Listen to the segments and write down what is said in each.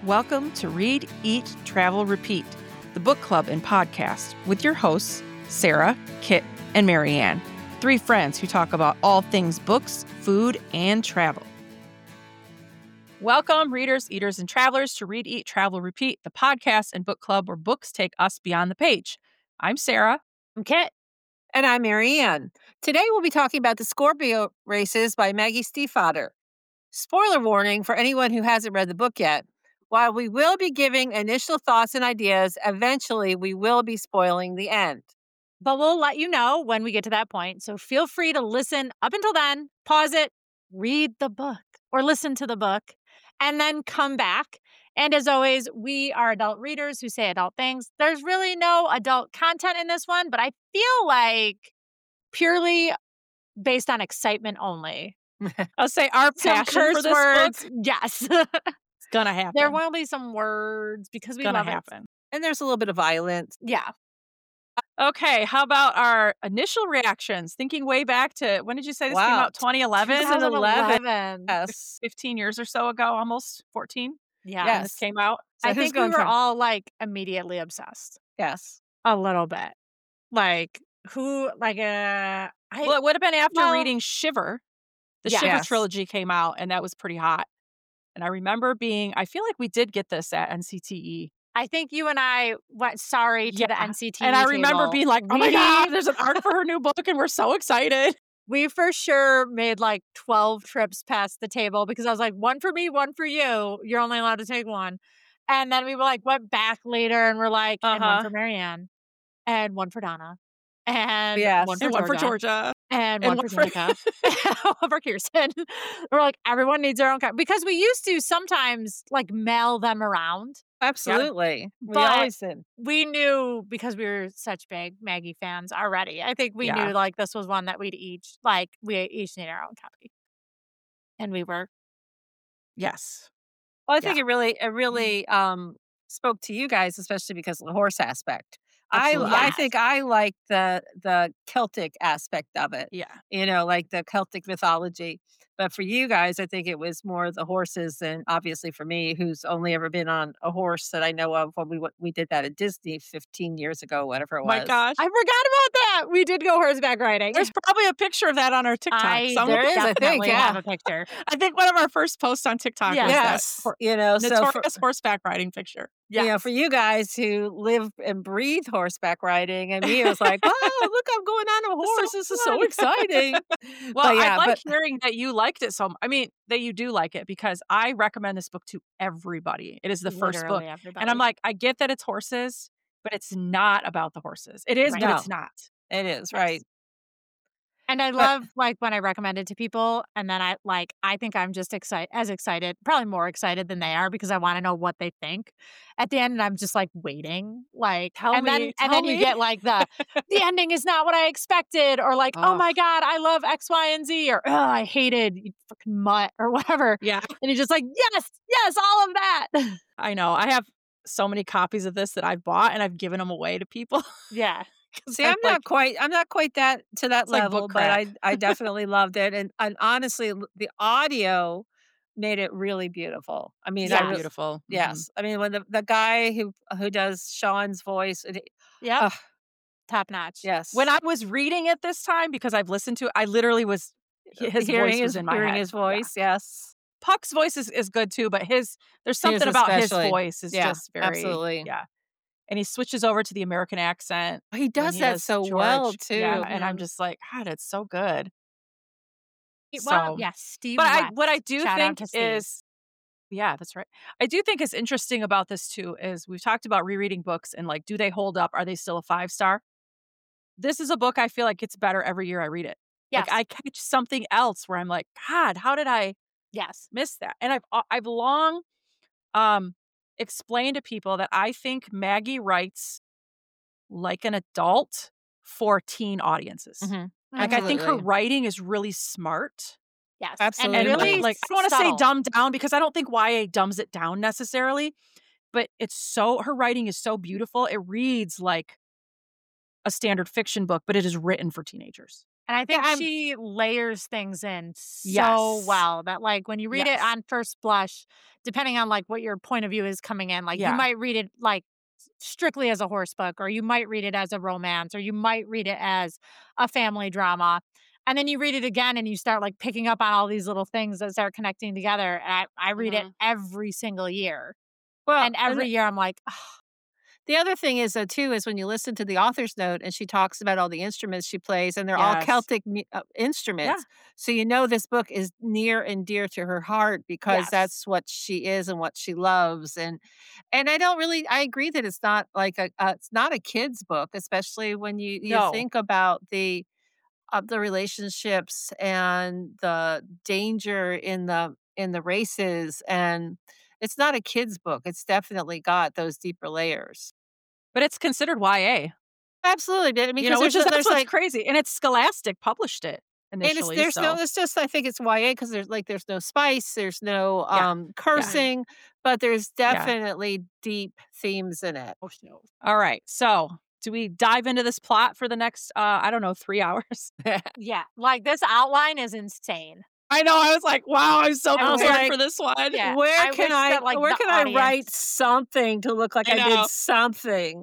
Welcome to Read, Eat, Travel, Repeat, the book club and podcast with your hosts, Sarah, Kit, and Marianne, three friends who talk about all things books, food, and travel. Welcome, readers, eaters, and travelers to Read, Eat, Travel, Repeat, the podcast and book club where books take us beyond the page. I'm Sarah. I'm Kit. And I'm Marianne. Today we'll be talking about The Scorpio Races by Maggie Stiefvater. Spoiler warning for anyone who hasn't read the book yet. While we will be giving initial thoughts and ideas, eventually we will be spoiling the end. But we'll let you know when we get to that point. So feel free to listen up until then, pause it, read the book or listen to the book, and then come back. And as always, we are adult readers who say adult things. There's really no adult content in this one, but I feel like purely based on excitement only. I'll say our passion for this words. book. Yes. It's gonna happen. There will be some words because we gonna love happen. it. And there's a little bit of violence. Yeah. Okay, how about our initial reactions? Thinking way back to, when did you say this came out? 2011? 2011. Yes. 15 years or so ago, almost 14. Yeah. When this came out. So I who's think we going were first? all like immediately obsessed. Yes. A little bit. Like who like Well, it would have been after well, reading Shiver. The Yes. Shiver trilogy came out, and that was pretty hot. And I remember I feel like we did get this at NCTE. I think you and I went sorry to the NCTE And I remember table. being like, oh my God, there's an art for her new book, and we're so excited. We for sure made like 12 trips past the table because I was like, one for me, one for you. You're only allowed to take one. And then we were like, went back later and we're like, and one for Marianne, and one for Donna, and one for Georgia. And one for Danica. One for Kirsten. We're like, everyone needs their own copy. Because we used to sometimes like mail them around. Absolutely. We But always did. we knew because we were such big Maggie fans already. I think we knew like this was one that we each need our own copy. And we were. Yes. Well, I think it really spoke to you guys, especially because of the horse aspect. I think I like the Celtic aspect of it. Yeah. Like the Celtic mythology. But for you guys, I think it was more the horses, and obviously for me, who's only ever been on a horse that I know of when we did that at Disney 15 years ago, whatever it was. My gosh. I forgot about that. We did go horseback riding. There's probably a picture of that on our TikTok. There is, I think, have a picture. I think one of our first posts on TikTok was that notorious horseback riding picture. Yeah. For you guys who live and breathe horseback riding, and me, it was like, oh, look, I'm going on a horse. This is so exciting. Well, I like hearing that you liked it that you do like it, because I recommend this book to everybody. It is the first book. Everybody. And I'm like, I get that it's horses, but it's not about the horses. It is, but it's not. It is, right. And I love like when I recommend it to people, and then I think I'm just excited, probably more excited than they are, because I want to know what they think at the end, and I'm just like waiting, like tell me. You get like the ending is not what I expected, or like, oh my God, I love X, Y, and Z, or I hated you fucking mutt or whatever. Yeah, and you're just like, yes, all of that. I know. I have so many copies of this that I've bought, and I've given them away to people. Yeah. See, I'm not quite that to that level, but I definitely loved it, and honestly, the audio made it really beautiful. I mean, beautiful. Yes, I mean when the guy who does Sean's voice, top notch. Yes. When I was reading it this time, because I've listened to it, I literally was his voice was in my head. His voice, yes. Puck's voice is good too, but there's something about his voice is just very absolutely. Yeah. And he switches over to the American accent. He does that so well, too. Yeah, and I'm just like, God, it's so good. Well, Steve. But what I do think is, that's right. I do think is interesting about this, too, is we've talked about rereading books and like, do they hold up? Are they still a 5-star? This is a book I feel like gets better every year I read it. Yes. Like, I catch something else where I'm like, God, how did I miss that? And I've long explain to people that I think Maggie writes like an adult for teen audiences. Mm-hmm. Like, I think her writing is really smart. Yes, absolutely. And really, like, I don't want to say dumbed down, because I don't think YA dumbs it down necessarily, but her writing is so beautiful. It reads like a standard fiction book, but it is written for teenagers. And I think Yeah, she layers things in so Yes. well that, like, when you read it Yes. on first blush, depending on, like, what your point of view is coming in, like, you Yeah. might read it, like, strictly as a horse book, or you might read it as a romance, or you might read it as a family drama. And then you read it again and you start, like, picking up on all these little things that start connecting together. And I read it Mhm. every single year. well, And and every year I'm like, the other thing is, though, too, is when you listen to the author's note and she talks about all the instruments she plays, and they're all Yes. Celtic Yeah. instruments. So you know this book is near and dear to her heart because yes. that's what she is and what she loves. And I agree that it's not like it's not a kid's book, especially when you No. think about the relationships and the danger in the races, and it's not a kid's book. It's definitely got those deeper layers. But it's considered YA, Absolutely, I mean, because which is that's there's, what's like crazy, and it's Scholastic published it and it's initially, there's no so it's just I think it's YA because there's no spice, there's no, yeah. Yeah. cursing, but there's Yeah. definitely deep themes in it. Oh, no. Alright, so do we dive into this plot for the next, I don't know, 3 hours? Yeah. Like, this outline is insane. I know, I was like, "Wow, I'm so I was prepared like, for this one." Yeah. I wish that, like, Where the can I write audience something to look like I I did know. something?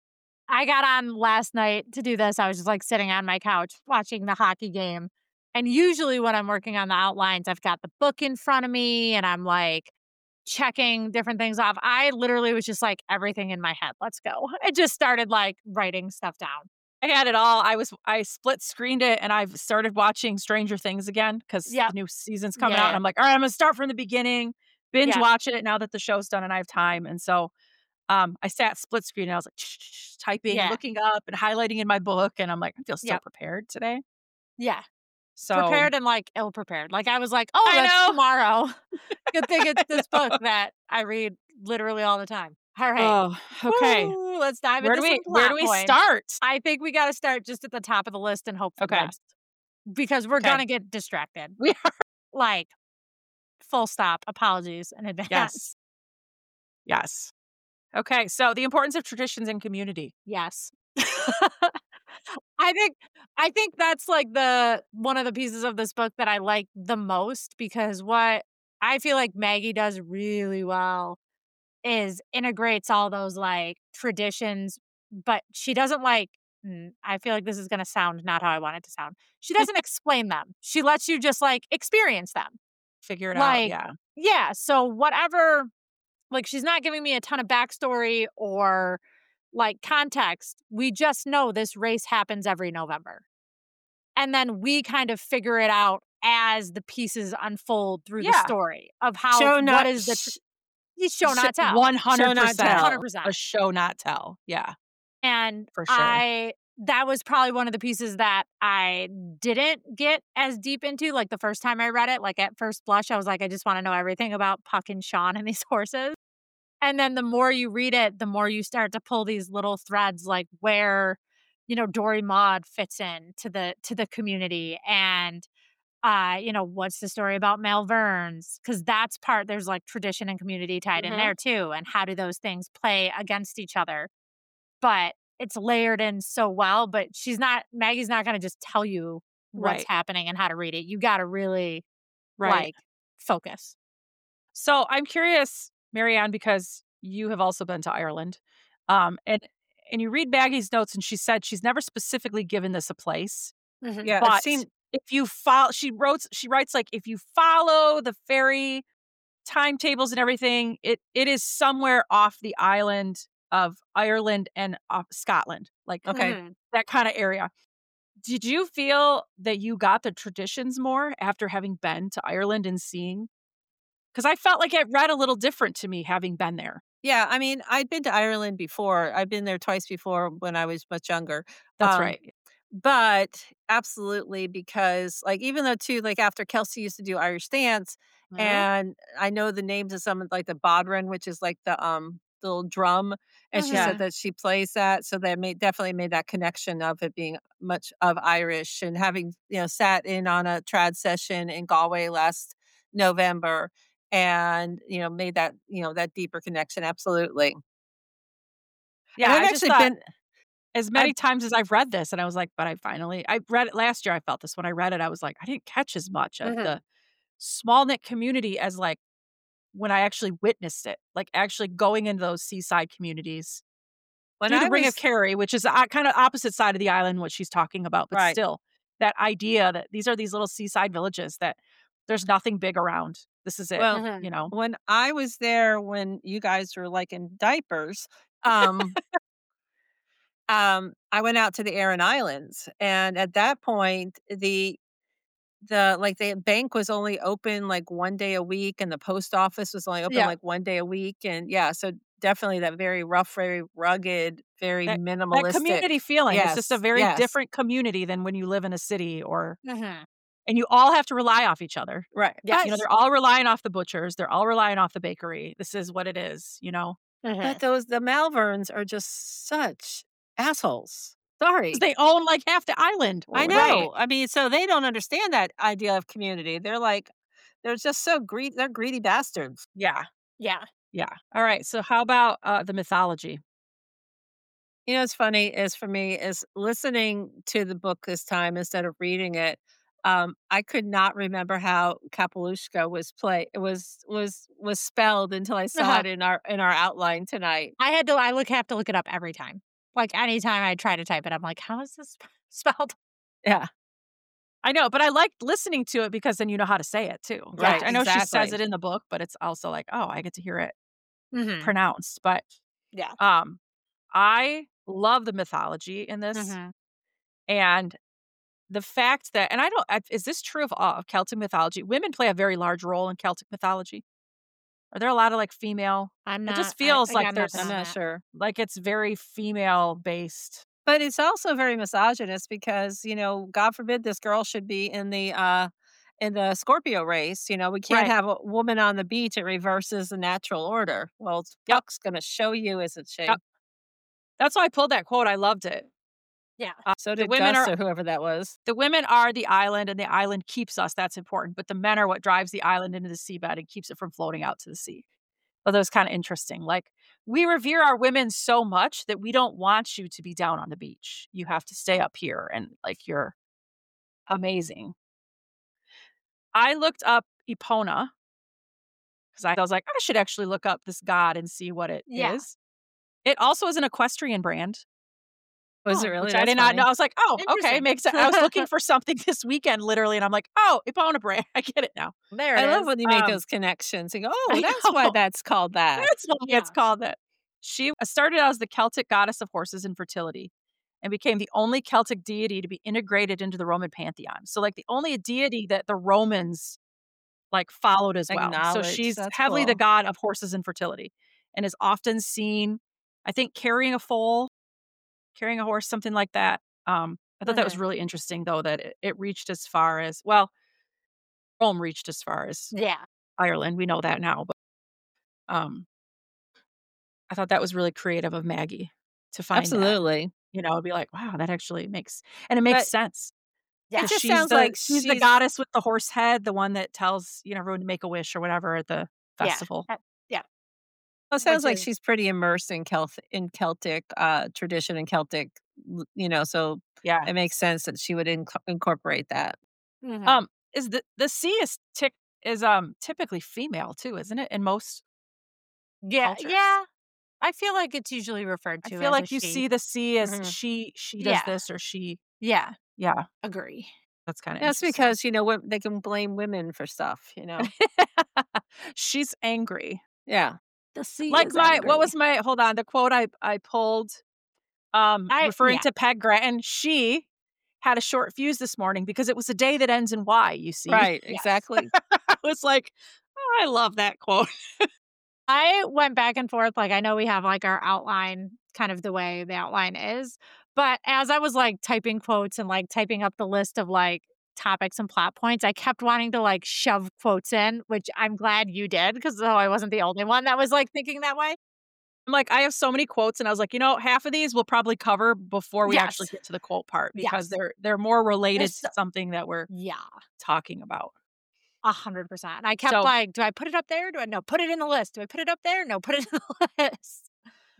I got on last night to do this. I was just, like, sitting on my couch watching the hockey game. And usually when I'm working on the outlines, I've got the book in front of me and I'm, like, checking different things off. I literally was just like, everything in my head. Let's go. I just started, like, writing stuff down. I had it all. I split screened it, and I've started watching Stranger Things again because the Yep. new season's coming out, Yeah. and I'm like, "Alright, I'm gonna start from the beginning, binge Yeah. watch it now that the show's done and I have time," and so, I sat split screen, and I was like, typing, Yeah. looking up, and highlighting in my book, and I'm like, "I feel so Yep. prepared today." Yeah. So Prepared and, like, ill prepared. Like, I was like, "Oh, I that's know. tomorrow." Good thing it's I this book know. that I read literally all the time. All right. Oh, okay. Woo, let's dive into some Where do plot we points. start? I think we gotta start just at the top of the list and hope for the Okay. best. Because we're Okay. gonna get distracted. We are. Like, full stop. Apologies in advance. Yes. Yes. Okay, so the importance of traditions and community. Yes. I think I think that's, like, the one of the pieces of this book that I like the most, because what I feel like Maggie does really well is integrates all those, like, traditions, but she doesn't, like I feel like this is gonna sound not how I want it to sound. She doesn't explain them. She lets you just, like, experience them. Figure it out, Like, yeah. yeah, so whatever, like, she's not giving me a ton of backstory or, like, context. We just know this race happens every November. And then we kind of figure it out as the pieces unfold through the Yeah. story of how Show what not is the sh show not tell. 100%. tell. 100%. A show not tell. Yeah, And for sure. that was probably one of the pieces that I didn't get as deep into, like, the first time I read it. Like, at first blush, I was like, I just wanna know everything about Puck and Sean and these horses. And then the more you read it, the more you start to pull these little threads, like where, Dory Maud fits in to the community, and what's the story about Malverne's? Because there's, like, tradition and community tied in Mhm. there too, and how do those things play against each other? But it's layered in so well, but Maggie's not gonna just tell you what's Right, happening and how to read it. You gotta really, right. like, focus. So I'm curious, Marianne, because you have also been to Ireland, and you read Maggie's notes, and she said she's never specifically given this a place, Mhm. Yeah, it but seemed if you follow, she writes, like, if you follow the ferry timetables and everything, it is somewhere off the island of Ireland and off Scotland, like okay. Mhm. that kind of area. Did you feel that you got the traditions more after having been to Ireland and seeing? Because I felt like it read a little different to me having been there. Yeah, I mean, I'd been to Ireland before. I've been there twice before when I was much younger. That's Um, right. but absolutely, because, like, even though too, like, after Kelsey used to do Irish dance, Mhm. and I know the names of some, like the bodhran, which is like the little drum, and she Yeah. said Mhm. that she plays that, so that definitely made that connection of it being much of Irish, and having, sat in on a trad session in Galway last November, and, made that, that deeper connection, absolutely. And Yeah, I've I just actually thought been as many times as I've read this, and I was like, but I read it last year. I felt this when I read it. I was like, I didn't catch as much of the small knit community as like when I actually witnessed it, like actually going into those seaside communities. Through the Ring of Kerry, which is kind of opposite side of the island, what she's talking about, but still that idea that these are these little seaside villages that there's nothing big around. This is it. Well, you know, when I was there, when you guys were like in diapers, I went out to the Aran Islands, and at that point, the bank was only open like one day a week, and the post office was only open like one day a week, and so definitely that very rough, very rugged, very that minimalistic community feeling. It's just a very different community than when you live in a city and you all have to rely off each other. Right. You know, they're all relying off the butchers. They're all relying off the bakery. This is what it is, you know. But the Malverns are just such assholes. Sorry. They own like half the island. I know. Right. I mean, so they don't understand that idea of community. They're like, they're just so greedy. They're greedy bastards. Yeah. Yeah. Yeah. All right. So how about the mythology? You know, what's funny is for me is listening to the book this time instead of reading it. I could not remember how Kapelushka was spelled until I saw it in our outline tonight. I have to look it up every time. Like anytime I try to type it, I'm like, how is this spelled? Yeah. I know, but I liked listening to it because then you know how to say it too. Right. I know she says it in the book, but it's also like, oh, I get to hear it pronounced. But I love the mythology in this. And the fact that, and I don't, is this true of Celtic mythology? Women play a very large role in Celtic mythology. Are there a lot of like female? I'm not. It just feels like I'm not sure. Like it's very female based. But it's also very misogynist because, you know, God forbid this girl should be in the Scorpio race. You know, we can't have a woman on the beach. It reverses the natural order. Well, Puck's going to show you, isn't she? Yep. That's why I pulled that quote. I loved it. Yeah. So did Gus or whoever that was. The women are the island, and the island keeps us. That's important. But the men are what drives the island into the seabed and keeps it from floating out to the sea. So that was kind of interesting. Like, we revere our women so much that we don't want you to be down on the beach. You have to stay up here, and like, you're amazing. I looked up Epona because I was like, I should actually look up this god and see what it is. It also is an equestrian brand. Was it really? Which I did not know. I was like, oh, okay, makes sense. I was looking for something this weekend, literally, and I'm like, oh, Epona brand. I get it now. There it is. I love when you make those connections. You go, oh, that's why that's called that. That's why it's called that. She started out as the Celtic goddess of horses and fertility and became the only Celtic deity to be integrated into the Roman pantheon. So, like, the only deity that the Romans, like, followed as well. So she's heavily the god of horses and fertility and is often seen, I think, carrying a foal, carrying a horse, something like that. I thought that was really interesting, though, that it reached as far as, well, Rome reached as far as Ireland. We know that now. But I thought that was really creative of Maggie to find Absolutely. That. You know, it'd be like, wow, that actually makes sense. Yeah, it just sounds like she's the goddess with the horse head, the one that tells, you know, everyone to make a wish or whatever at the festival. Yeah. Well, it sounds like she's pretty immersed in Celtic tradition and Celtic, you know, so it makes sense that she would incorporate that. Is the sea is typically female too, isn't it? In most cultures? Yeah. I feel like it's usually referred to. I feel like you see the sea as she does this or she. Yeah. Yeah. Agree. That's kind of That's because, you know, they can blame women for stuff, you know. She's angry. Yeah. The sea like is angry. What was hold on, the quote I pulled referring to Peg Grattan. She had a short fuse this morning because it was a day that ends in Y, you see. Right, exactly. I was like, oh, I love that quote. I went back and forth. Like, I know we have like our outline, kind of the way the outline is. But as I was like typing quotes and like typing up the list of like topics and plot points, I kept wanting to like shove quotes in, which I'm glad you did because I wasn't the only one that was like thinking that way. I'm like, I have so many quotes, and I was like, you know, half of these we'll probably cover before we actually get to the quote part because they're more related to something that we're talking about. 100%. I kept like, do I put it up there? Put it in the list. Do I put it up there? No, put it in the list.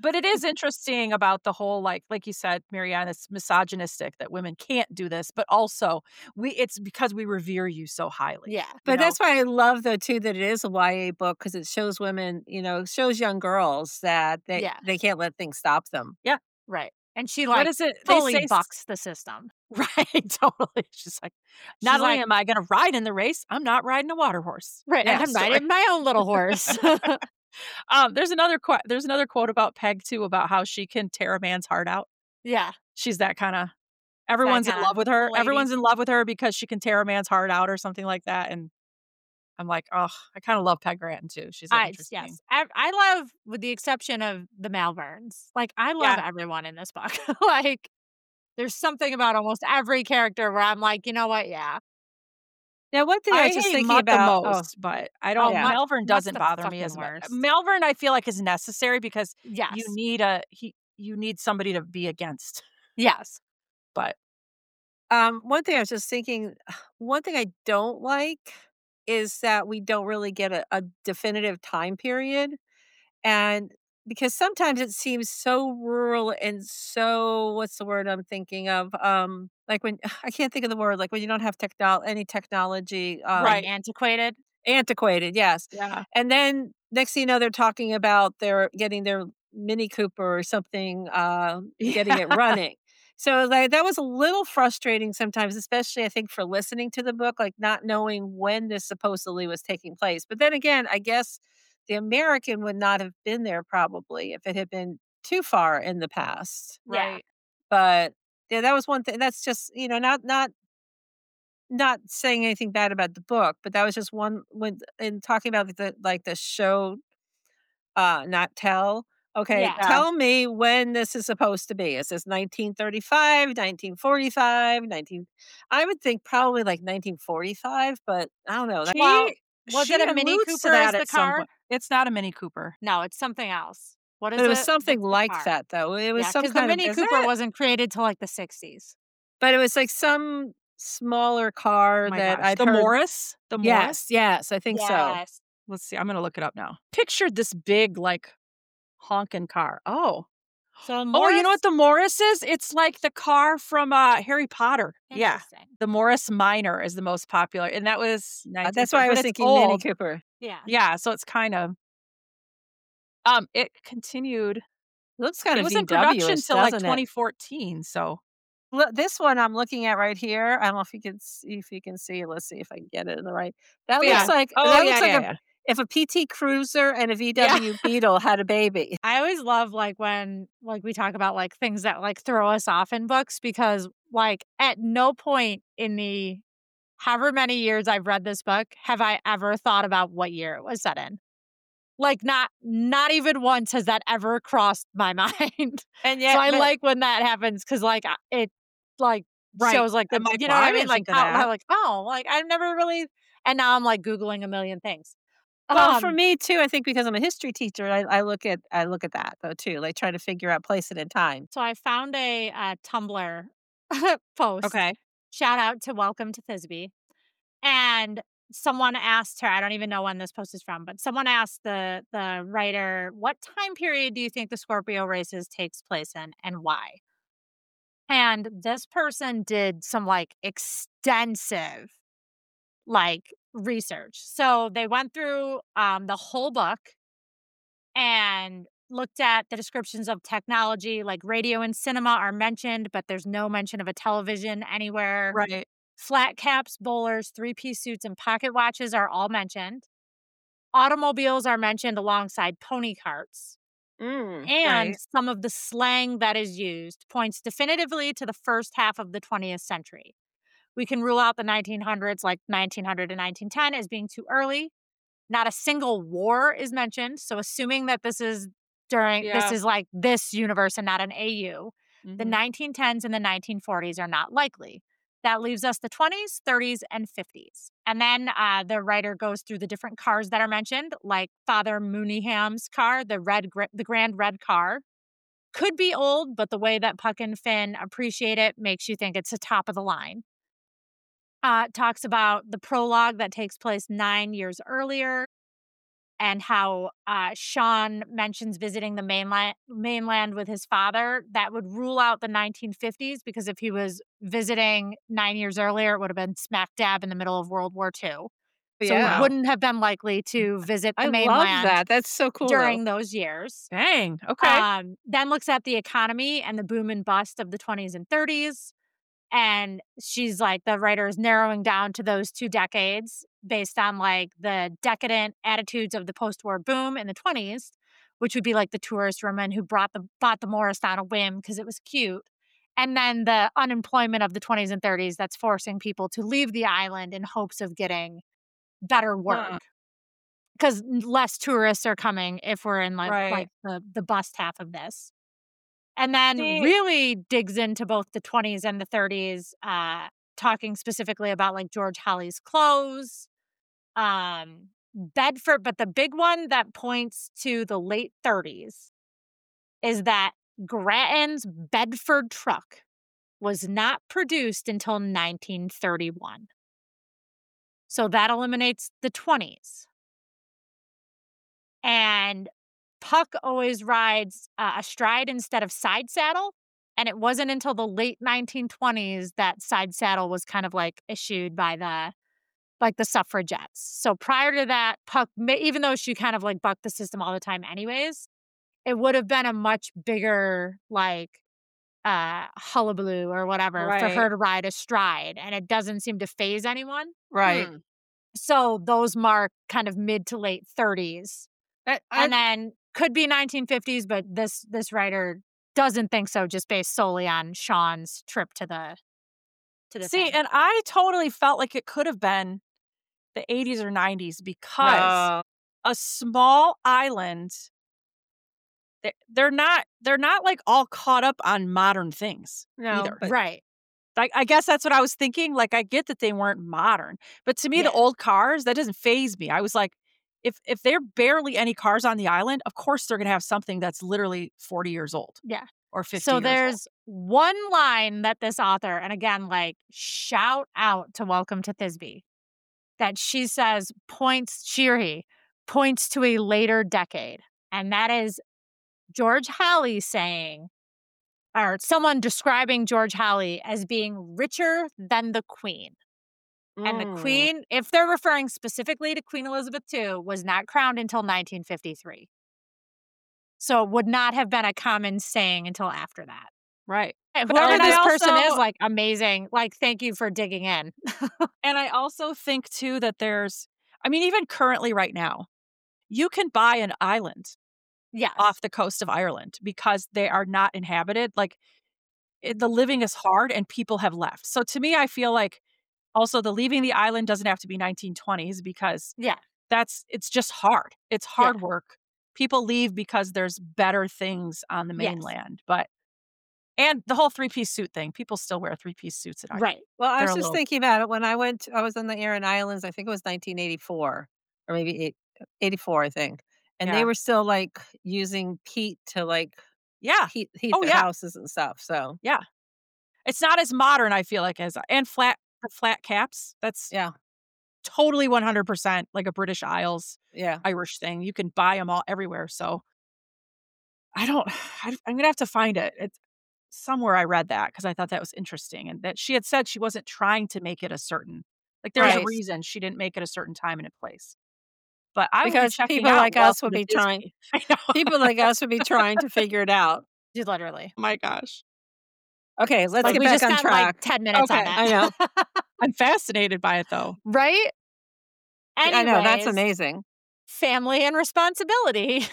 But it is interesting about the whole, like you said, Marianne, it's misogynistic that women can't do this, but also it's because we revere you so highly. Yeah. But that's why I love, though, too, that it is a YA book because it shows women, shows young girls that they can't let things stop them. Yeah. Right. And she What is it? fully bucks the system. Right, totally. She's like, not only am I going to ride in the race, I'm not riding a water horse. Right. Yeah, I'm riding my own little horse. There's another quote about Peg too, about how she can tear a man's heart out. Yeah. She's that kind of, everyone's in love with her. Lady. Everyone's in love with her because she can tear a man's heart out or something like that. And I'm like, oh, I kind of love Peg Granton too. She's interesting. Yes. I love, with the exception of the Malverns, I love everyone in this book. There's something about almost every character where I'm like, you know what? Yeah. Now, one thing I was just thinking about the most, but I don't. Malvern doesn't bother me as much. Malvern, I feel like, is necessary because you need somebody to be against. Yes, but one thing I was just thinking, one thing I don't like is that we don't really get a definitive time period, and because sometimes it seems so rural and so, what's the word I'm thinking of? Like when I can't think of the word, like when you don't have any technology. Right. Antiquated. Antiquated, yes. Yeah. And then next thing you know, they're talking about getting their Mini Cooper or something, getting it running. So that was a little frustrating sometimes, especially I think for listening to the book, not knowing when this supposedly was taking place. But then again, I guess the American would not have been there probably if it had been too far in the past. Right. But yeah, that was one thing. That's just, not saying anything bad about the book, but that was just one when in talking about the show, not tell. Okay, tell me when this is supposed to be. Is this 1935, 1945, I would think probably 1945, but I don't know. Was it a Mini Cooper as the car? It's not a Mini Cooper. No, it's something else. What is it? It was something like that, though. It was some kind of... Because the Mini Cooper wasn't created till the 60s. But it was some smaller car that I'd heard. Morris? The Morris? Yes, I think so. Let's see. I'm going to look it up now. Pictured this big, honking car. Oh. So Morris... Oh, you know what the Morris is? It's like the car from Harry Potter. Yeah. The Morris Minor is the most popular. And that was... that's why I was thinking Mini Cooper. Yeah. Yeah, so it's kind of... It continued... Looks kind of VW-ish, in production until 2014, so... Look, this one I'm looking at right here. I don't know if you can see. Let's see if I can get it in the right. That looks like if a PT Cruiser and a VW Beetle had a baby. I always love when we talk about things that throw us off in books because at no point in the however many years I've read this book have I ever thought about what year it was set in. Not even once has that ever crossed my mind. And yet, so I like when that happens because it shows the you know what I mean? I've never really, and now I'm Googling a million things. Well, for me too, I think because I'm a history teacher, I look at that though too, trying to figure out place it in time. So I found a Tumblr post. Okay. Shout out to Welcome to Thisbe. And someone asked her, I don't even know when this post is from, but someone asked the writer, what time period do you think the Scorpio races takes place in and why? And this person did some extensive research. So they went through the whole book and looked at the descriptions of technology, radio and cinema are mentioned, but there's no mention of a television anywhere. Right. Flat caps, bowlers, three-piece suits, and pocket watches are all mentioned. Automobiles are mentioned alongside pony carts. And some of the slang that is used points definitively to the first half of the 20th century. We can rule out the 1900s, 1900 to 1910, as being too early. Not a single war is mentioned. So assuming that this is this is this universe and not an AU, the 1910s and the 1940s are not likely. That leaves us the 20s, 30s, and 50s. And then the writer goes through the different cars that are mentioned, like Father Mooneyham's car, the Grand Red car. Could be old, but the way that Puck and Finn appreciate it makes you think it's the top of the line. Talks about the prologue that takes place 9 years earlier. and how Sean mentions visiting the mainland with his father, that would rule out the 1950s, because if he was visiting 9 years earlier, it would have been smack dab in the middle of World War II. So he wouldn't have been likely to visit the mainland. I love that. That's so cool. During those years. Dang. Okay. Then looks at the economy and the boom and bust of the 20s and 30s. And she's like, the writer is narrowing down to those 2 decades based on like the decadent attitudes of the post-war boom in the 20s, which would be like the tourist woman who bought the Morris on a whim because it was cute. And then the unemployment of the 20s and 30s that's forcing people to leave the island in hopes of getting better work. Because less tourists are coming if we're in like the bust half of this. And then really digs into both the 20s and the 30s, talking specifically about like George Halley's clothes, Bedford. But the big one that points to the late 30s is that Grattan's Bedford truck was not produced until 1931. So that eliminates the 20s. And Puck always rides astride instead of side saddle. And it wasn't until the late 1920s that side saddle was kind of like issued by the suffragettes. So prior to that, Puck, even though she kind of like bucked the system all the time anyways, it would have been a much bigger like hullabaloo or whatever for her to ride astride. And it doesn't seem to faze anyone. Right. So those mark kind of mid to late 30s. And then could be 1950s, but this writer doesn't think so, just based solely on Sean's trip to the See, and I totally felt like it could have been the 80s or 90s because a small island, they're not like all caught up on modern things either. Right. I guess that's what I was thinking. Like, I get that they weren't modern, but to me, the old cars, that doesn't faze me. I was like, if there are barely any cars on the island, of course they're going to have something that's literally 40 years old. Yeah. Or 50 So years there's one line that this author, and again, like, shout out to Welcome to Thisbe, that she says points to a later decade. And that is George Halley saying, or someone describing George Halley as being richer than the Queen. And the Queen, if they're referring specifically to Queen Elizabeth II, was not crowned until 1953. So it would not have been a common saying until after that. Right. Whoever this person is, like, amazing. Like, thank you for digging in. And I also think, too, that even currently right now, you can buy an island off the coast of Ireland because they are not inhabited. Like, the living is hard and people have left. So to me, I feel like also the leaving the island doesn't have to be 1920s because it's just hard. It's hard work. People leave because there's better things on the mainland. And the whole 3-piece suit thing, people still wear 3-piece suits in Ireland. Right. Well, I was just thinking about it when I was on the Aran Islands, I think it was 1984 or maybe 84, I think. And they were still like using peat to like heat their houses and stuff. So it's not as modern, I feel like, and flat caps. That's totally 100% like a British Isles Irish thing. You can buy them all everywhere. So I'm gonna have to find it. It's somewhere I read that because I thought that was interesting, and that she had said she wasn't trying to make it a certain, like, there's a reason she didn't make it a certain time and a place. But because people like us would be trying. People like us would be trying to figure it out. Literally. My gosh. Okay, let's get back on track. Like 10 minutes on that. I know. I'm fascinated by it, though. Right? Anyways, I know, that's amazing. Family and responsibility.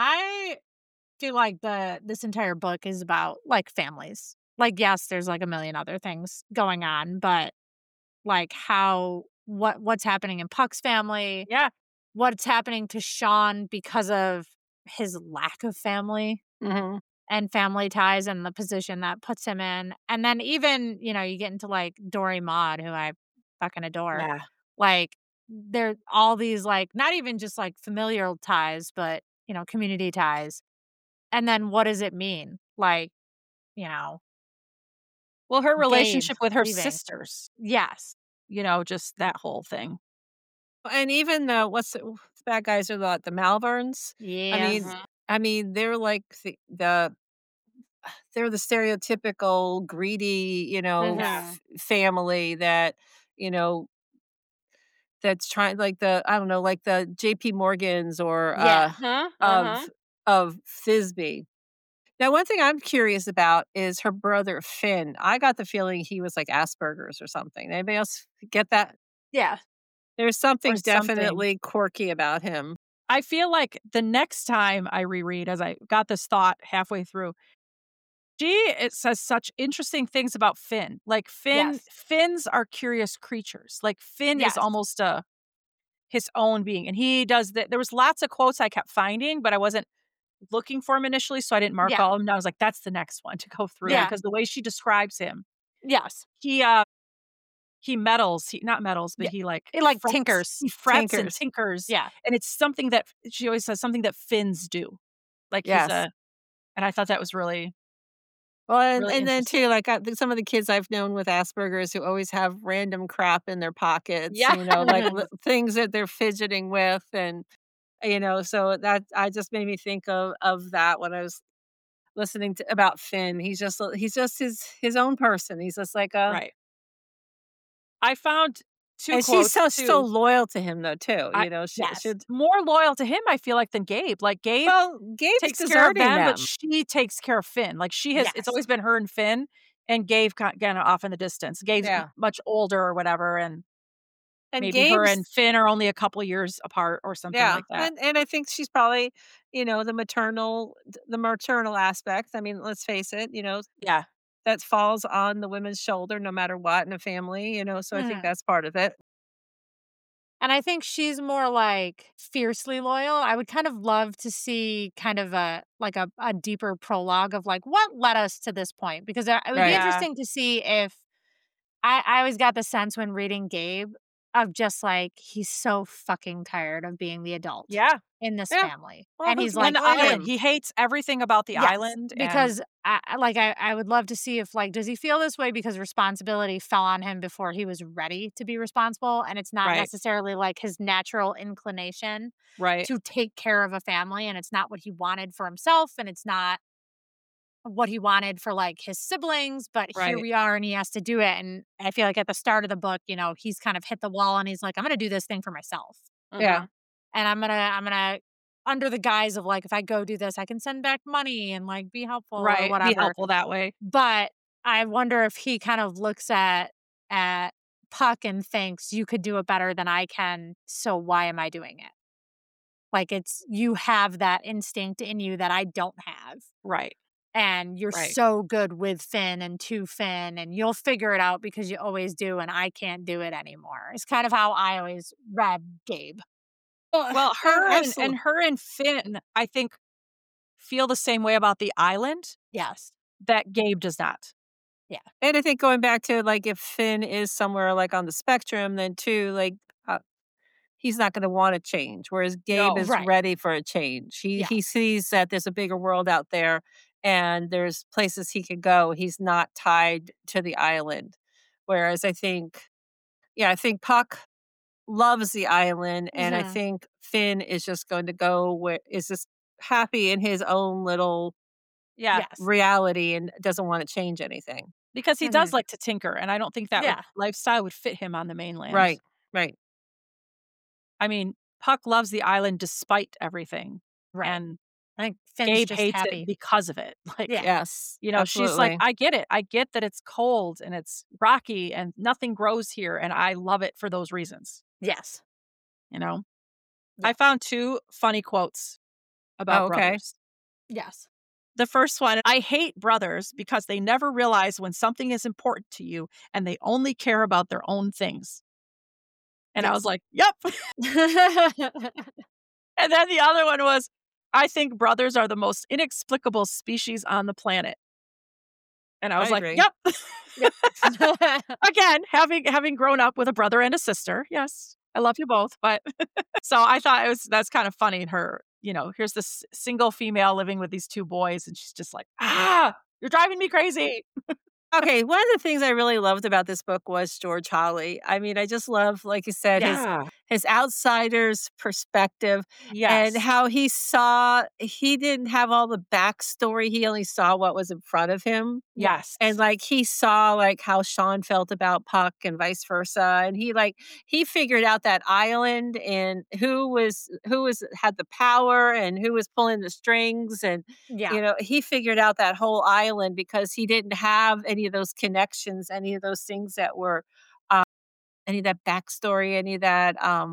I feel like this entire book is about like families. Like, yes, there's like a million other things going on, but like what's happening in Puck's family. Yeah. What's happening to Sean because of his lack of family. Mm-hmm. And family ties and the position that puts him in. And then even, you get into like Dory Maud, who I fucking adore. Yeah. Like, there all these like, not even just like familial ties, but, community ties. And then what does it mean? Like, well, her relationship with her leaving. sisters. Yes. Just that whole thing. And even what's bad guys are the Malverns. Yes. I mean, they're like they're the stereotypical greedy, family that, you know, that's trying like the I don't know, like the JP Morgans or Yeah. of Thisbe. Now, one thing I'm curious about is her brother Finn. I got the feeling he was like Asperger's or something. Anybody else get that? Yeah. There's Or something something. definitely quirky about him. I feel like the next time I reread, as I got this thought halfway through, it says such interesting things about Finn. Like Yes. Finns are curious creatures. Like Finn Yes. is almost his own being. And he does that. There was lots of quotes I kept finding, but I wasn't looking for him initially, so I didn't mark all of them. And I was like, that's the next one to go through because the way she describes him, Yes. he meddles. He not meddles, but he frets, tinkers. He frets and tinkers. Yeah. And it's something that she always says something that Finns do. Like and I thought that was really well, really and then too, like some of the kids I've known with Asperger's who always have random crap in their pockets, like things that they're fidgeting with, and so that I just made me think of that when I was listening to about Finn. He's just his own person. He's just like a right. I found two and quotes she's so loyal to him though too. She should more loyal to him. I feel like than Gabe. Like Gabe takes care of them, but she takes care of Finn. Like she has. It's always been her and Finn, and Gabe kind of off in the distance. Gabe's much older or whatever, and maybe her and Finn are only a couple of years apart or something like that. And I think she's probably the maternal aspect. I mean, let's face it. That falls on the women's shoulder no matter what in a family. So I think that's part of it. And I think she's more like fiercely loyal. I would kind of love to see kind of a deeper prologue of like what led us to this point, because it would be interesting to see if I always got the sense when reading Gabe of just like he's so fucking tired of being the adult in this family. Well, and he's like the island. He hates everything about the island. Because I would love to see if does he feel this way because responsibility fell on him before he was ready to be responsible, and it's not necessarily like his natural inclination to take care of a family, and it's not what he wanted for himself, and it's not what he wanted for like his siblings, but here we are and he has to do it. And I feel like at the start of the book, he's kind of hit the wall and he's like, I'm going to do this thing for myself. Yeah. And I'm going to under the guise of like, if I go do this, I can send back money and like be helpful or whatever. Be helpful that way. But I wonder if he kind of looks at Puck and thinks you could do it better than I can. So why am I doing it? Like you have that instinct in you that I don't have. Right. And you're so good with Finn and to Finn, and you'll figure it out because you always do, and I can't do it anymore. It's kind of how I always read Gabe. Well, her and Finn, I think, feel the same way about the island. Yes. That Gabe does not. Yeah. And I think going back to like if Finn is somewhere like on the spectrum, then too, like he's not going to want to change, whereas Gabe is ready for a change. He sees that there's a bigger world out there and there's places he could go. He's not tied to the island. Whereas I think Puck loves the island, and I think Finn is just going to go is just happy in his own little reality and doesn't want to change anything. Because he does like to tinker, and I don't think that lifestyle would fit him on the mainland. Right. I mean, Puck loves the island despite everything. Right. And I think Finn's Gabe just hates happy. it because of it. Like, yes. She's like, I get it. I get that it's cold and it's rocky and nothing grows here, and I love it for those reasons. Yes. I found two funny quotes about brothers. Yes. The first one, I hate brothers because they never realize when something is important to you and they only care about their own things. And I was like, yep. And then the other one was, I think brothers are the most inexplicable species on the planet. And I was like, agree. yep. Again, having grown up with a brother and a sister. Yes, I love you both. But so I thought that's kind of funny. Her, here's this single female living with these two boys, and she's just like, you're driving me crazy. Okay, one of the things I really loved about this book was George Holly. I mean, I just love, like you said, his outsider's perspective Yes. and how he didn't have all the backstory. He only saw what was in front of him. Yes. And like he saw like how Sean felt about Puck and vice versa. And he figured out that island and who had the power and who was pulling the strings. And he figured out that whole island because he didn't have any of those connections, any of those things that were any of that backstory, any of that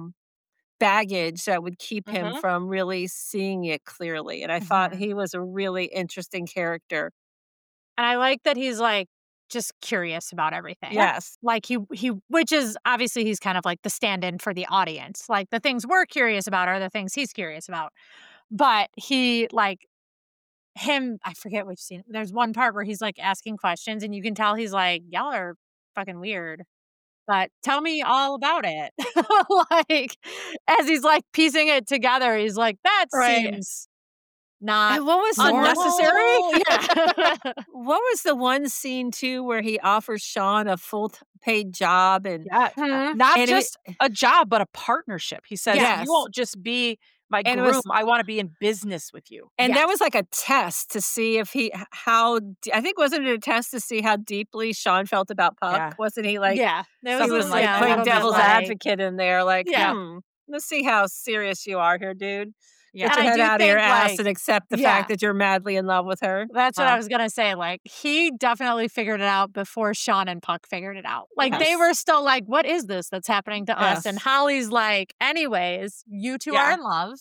baggage that would keep him from really seeing it clearly. And I thought he was a really interesting character. And I like that he's like just curious about everything. Yes. Like he which is obviously he's kind of like the stand-in for the audience. Like the things we're curious about are the things he's curious about. But he like him, I forget which scene. There's one part where he's like asking questions and you can tell he's like, y'all are fucking weird. But tell me all about it. Like, as he's like piecing it together, he's like, that seems not what was unnecessary. Yeah. What was the one scene too where he offers Sean a full paid job and not just a job, but a partnership. He says, you won't just be my groom. I want to be in business with you. And that was like a test to see if I think wasn't it a test to see how deeply Sean felt about Puck? Yeah. Wasn't he like, he was like playing devil's advocate in there, like, let's see how serious you are here, dude. Yeah. Get your head out of your ass and accept the fact that you're madly in love with her. That's what I was going to say. Like, he definitely figured it out before Sean and Puck figured it out. Like, they were still like, what is this that's happening to us? And Holly's like, anyways, you two are in love.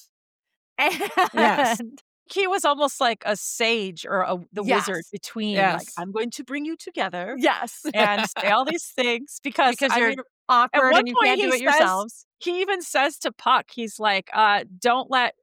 And he was almost like a sage or the wizard between, like, I'm going to bring you together. Yes. And say all these things because you're awkward and you can't do it yourselves. He even says to Puck, he's like, don't let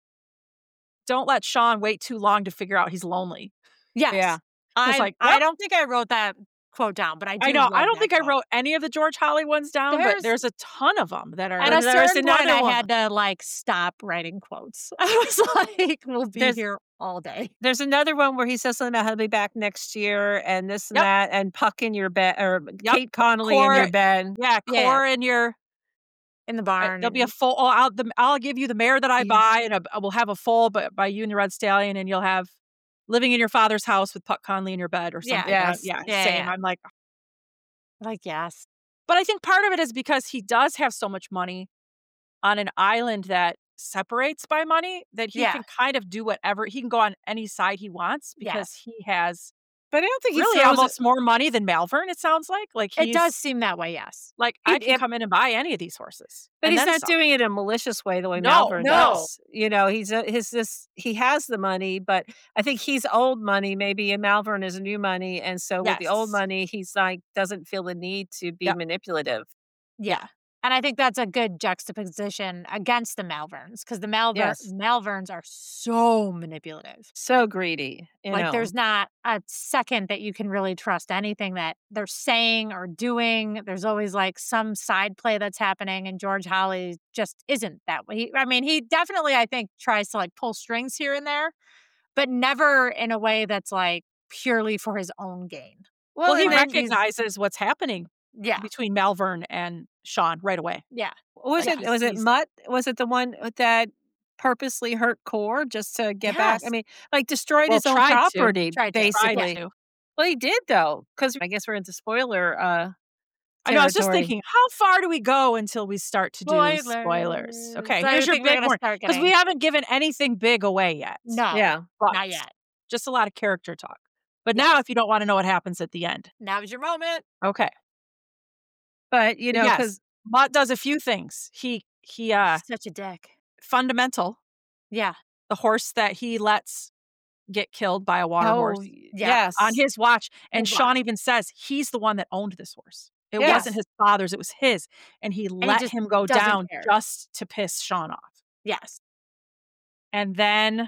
Sean wait too long to figure out he's lonely. Yes. Yeah. I don't think I wrote that quote down, but I do. I know. I don't think I wrote any of the George Holly ones down, but there's a ton of them that are. And a certain one I had to like stop writing quotes. I was like, we'll be here all day. There's another one where he says something about how he'll be back next year and this and that, and Puck in your bed, or Kate Connolly in your bed. Yeah, Core in the barn. There'll be a full. I'll give you the mare that I buy, and we'll have a foal, but by you and the Red Stallion, and you'll have living in your father's house with Puck Conley in your bed or something. Same. I'm like, yes. But I think part of it is because he does have so much money on an island that separates by money that he can kind of do whatever. He can go on any side he wants because he has. But I don't think really almost more money than Malvern, it sounds like. It does seem that way, yes. Like, I can come in and buy any of these horses. But he's not doing it in a malicious way the way Malvern does. You know, he has the money, but I think he's old money maybe, and Malvern is new money. And so with the old money, he's like, doesn't feel the need to be manipulative. Yeah. And I think that's a good juxtaposition against the Malverns, because the Malverns are so manipulative. So greedy. There's not a second that you can really trust anything that they're saying or doing. There's always like some side play that's happening, and George Holly just isn't that way. He definitely, I think, tries to like pull strings here and there, but never in a way that's like purely for his own gain. Well, he recognizes what's happening between Malvern and Sean right away. Yeah. Was it Mutt? Was it the one that purposely hurt Core just to get back? I mean, like destroyed his own property, basically. Well, he did though, because I guess we're into spoiler I know, I was just thinking, how far do we go until we start to do spoilers? Okay, so here's your big one. Because we haven't given anything big away yet. No. Yeah. Not yet. Just a lot of character talk. But now if you don't want to know what happens at the end. Now's your moment. Okay. But, because Mutt does a few things. He such a dick. Fundamental. Yeah. The horse that he lets get killed by a water horse. Yes. On his watch. And Sean even says he's the one that owned this horse. It wasn't his father's, it was his. And he let him go down just to piss Sean off. Yes. And then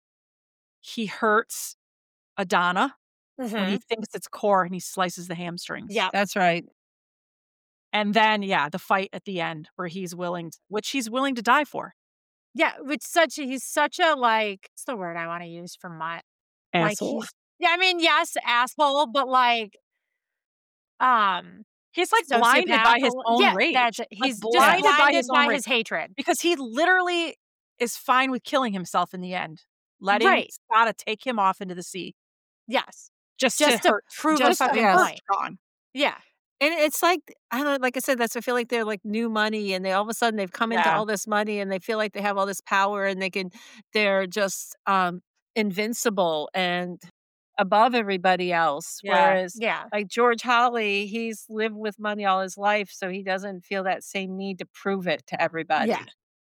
he hurts Adana when he thinks it's Core, and he slices the hamstrings. Yeah. That's right. And then, the fight at the end where he's willing to die for. Yeah, he's such a like, what's the word I want to use for Mutt? Asshole. Like yes, asshole, but like, He's like blinded by his own rage. That's it. Like He's blinded just by his own his hatred. because he literally is fine with killing himself in the end, letting Scotta take him off into the sea. Yes. Just to prove a fucking point. Sean. Yeah. And it's like, I don't know, like I said, I feel like they're like new money and they all of a sudden they've come into all this money and they feel like they have all this power and they're just invincible and above everybody else. Whereas like George Holly, he's lived with money all his life, so he doesn't feel that same need to prove it to everybody. Yeah.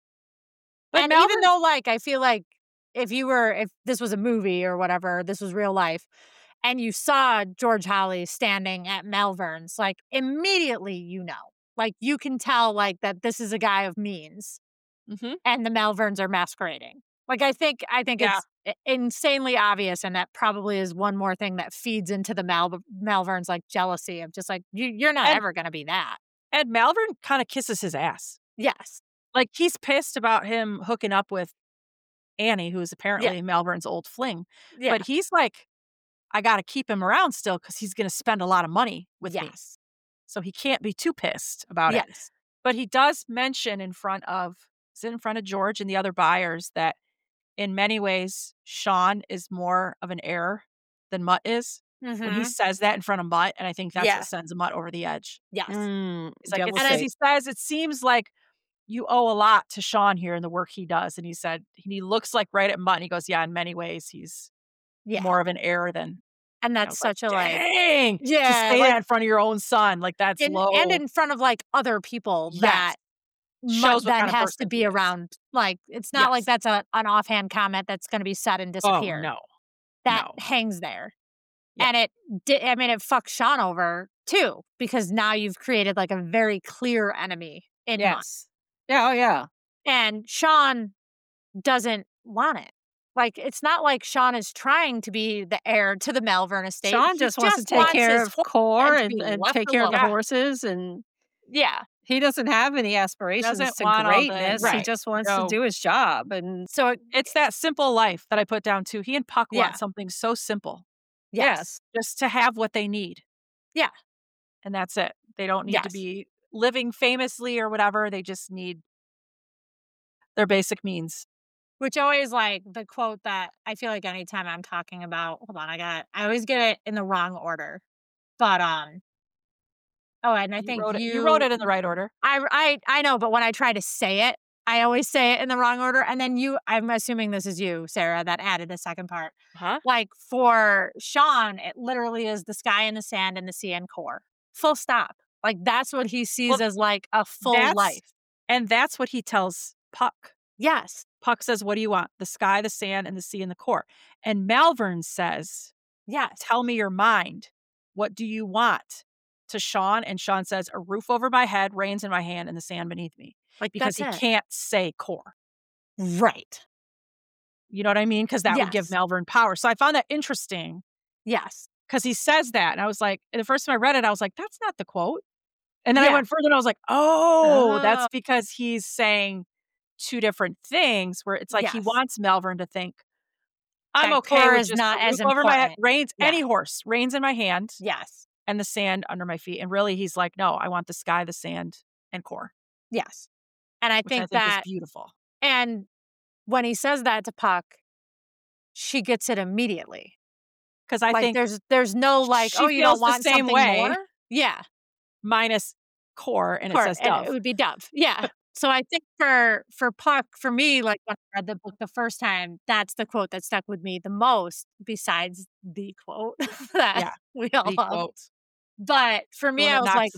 But and even though like I feel like if this was a movie or whatever, this was real life, and you saw George Holly standing at Malvern's, like immediately like you can tell like that this is a guy of means, and the Malverns are masquerading. Like I think it's insanely obvious, and that probably is one more thing that feeds into the Malverns like jealousy of just like you're not ever going to be that. And Malvern kind of kisses his ass. Yes, like he's pissed about him hooking up with Annie, who's apparently Malvern's old fling. Yeah. But he's like, I got to keep him around still because he's going to spend a lot of money with me. So he can't be too pissed about it. But he does mention in front of George and the other buyers that in many ways, Sean is more of an heir than Mutt is. When he says that in front of Mutt, and I think that's what sends Mutt over the edge. Yes. He's like, and as he says, it seems like you owe a lot to Sean here in the work he does. And he said, he looks like right at Mutt, and he goes, yeah, in many ways, he's more of an heir than. And that's such a like, dang, to say that in front of your own son, like that's low. And in front of like other people that shows that has to be around. Like, it's not like that's an offhand comment that's going to be said and disappear. Oh, no. That hangs there. And it fucks Sean over too, because now you've created like a very clear enemy in Mutt. Yeah, oh yeah. And Sean doesn't want it. Like, it's not like Sean is trying to be the heir to the Malvern estate. Sean just wants to take care of Core and take care of the horses. And he doesn't have any aspirations to greatness. He just wants to do his job. And so it's that simple life that I put down too. He and Puck want something so simple. Yes. Just to have what they need. Yeah. And that's it. They don't need to be living famously or whatever. They just need their basic means. Which always like the quote that I feel like anytime I'm talking about, hold on, I always get it in the wrong order. But and I think you wrote it in the right order. I know, but when I try to say it, I always say it in the wrong order. And then I'm assuming this is you, Sarah, that added the second part. Like for Sean, it literally is the sky and the sand and the sea and Core. Full stop. Like that's what he sees as like a full life. And that's what he tells Puck. Yes. Puck says, what do you want? The sky, the sand, and the sea and the Core. And Malvern says, tell me your mind. What do you want? To Sean. And Sean says, a roof over my head, reins in my hand, and the sand beneath me. Like because he can't say Core. Right. You know what I mean? Because that would give Malvern power. So I found that interesting. Yes. Because he says that. And I was like, the first time I read it, I was like, that's not the quote. And then I went further and I was like, that's because he's saying two different things where it's like he wants Malvern to think I'm okay with just not as over my head, important. reins, any horse, reins in my hand. Yes. And the sand under my feet. And really he's like, no, I want the sky, the sand, and Core. Yes. And I think that is beautiful. And when he says that to Puck, she gets it immediately. Because I think there's no like, you don't want the same way. More? Yeah. Minus Core, and it says Dove. It would be Dove. Yeah. So I think for Puck, for me, like when I read the book the first time, that's the quote that stuck with me the most, besides the quote that we all love. But for me, I was like,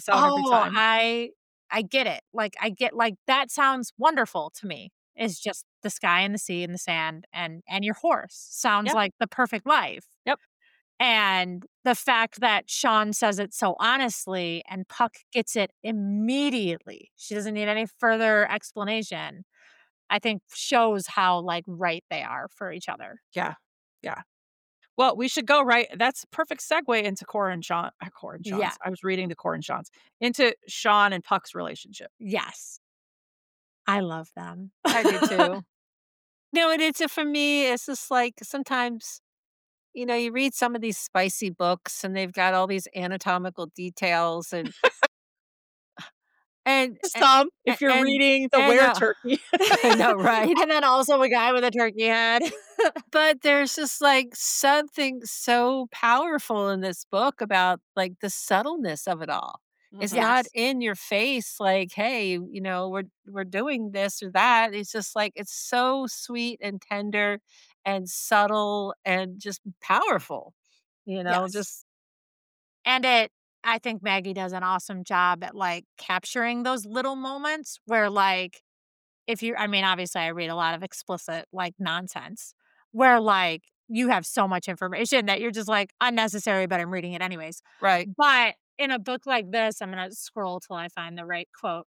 I get it. Like, I get, like, that sounds wonderful to me. It's just the sky and the sea and the sand and your horse sounds like the perfect life. Yep. And the fact that Sean says it so honestly and Puck gets it immediately, she doesn't need any further explanation, I think shows how, like, right they are for each other. Yeah. Yeah. Well, we should go right. That's a perfect segue into Core and Sean. Yeah. I was reading the Core and Sean's. Into Sean and Puck's relationship. Yes. I love them. I do too. No, for me, it's just like sometimes, you read some of these spicy books and they've got all these anatomical details and And Some, if you're reading The Were-Turkey. I know, right? And then also a guy with a turkey head. But there's just like something so powerful in this book about like the subtleness of it all. It's not in your face like, hey, we're doing this or that. It's just like it's so sweet and tender and subtle and just powerful. Yes. Just And I think Maggie does an awesome job at like capturing those little moments where like obviously I read a lot of explicit like nonsense where like you have so much information that you're just like unnecessary, but I'm reading it anyways. right. But in a book like this, I'm going to scroll till I find the right quote.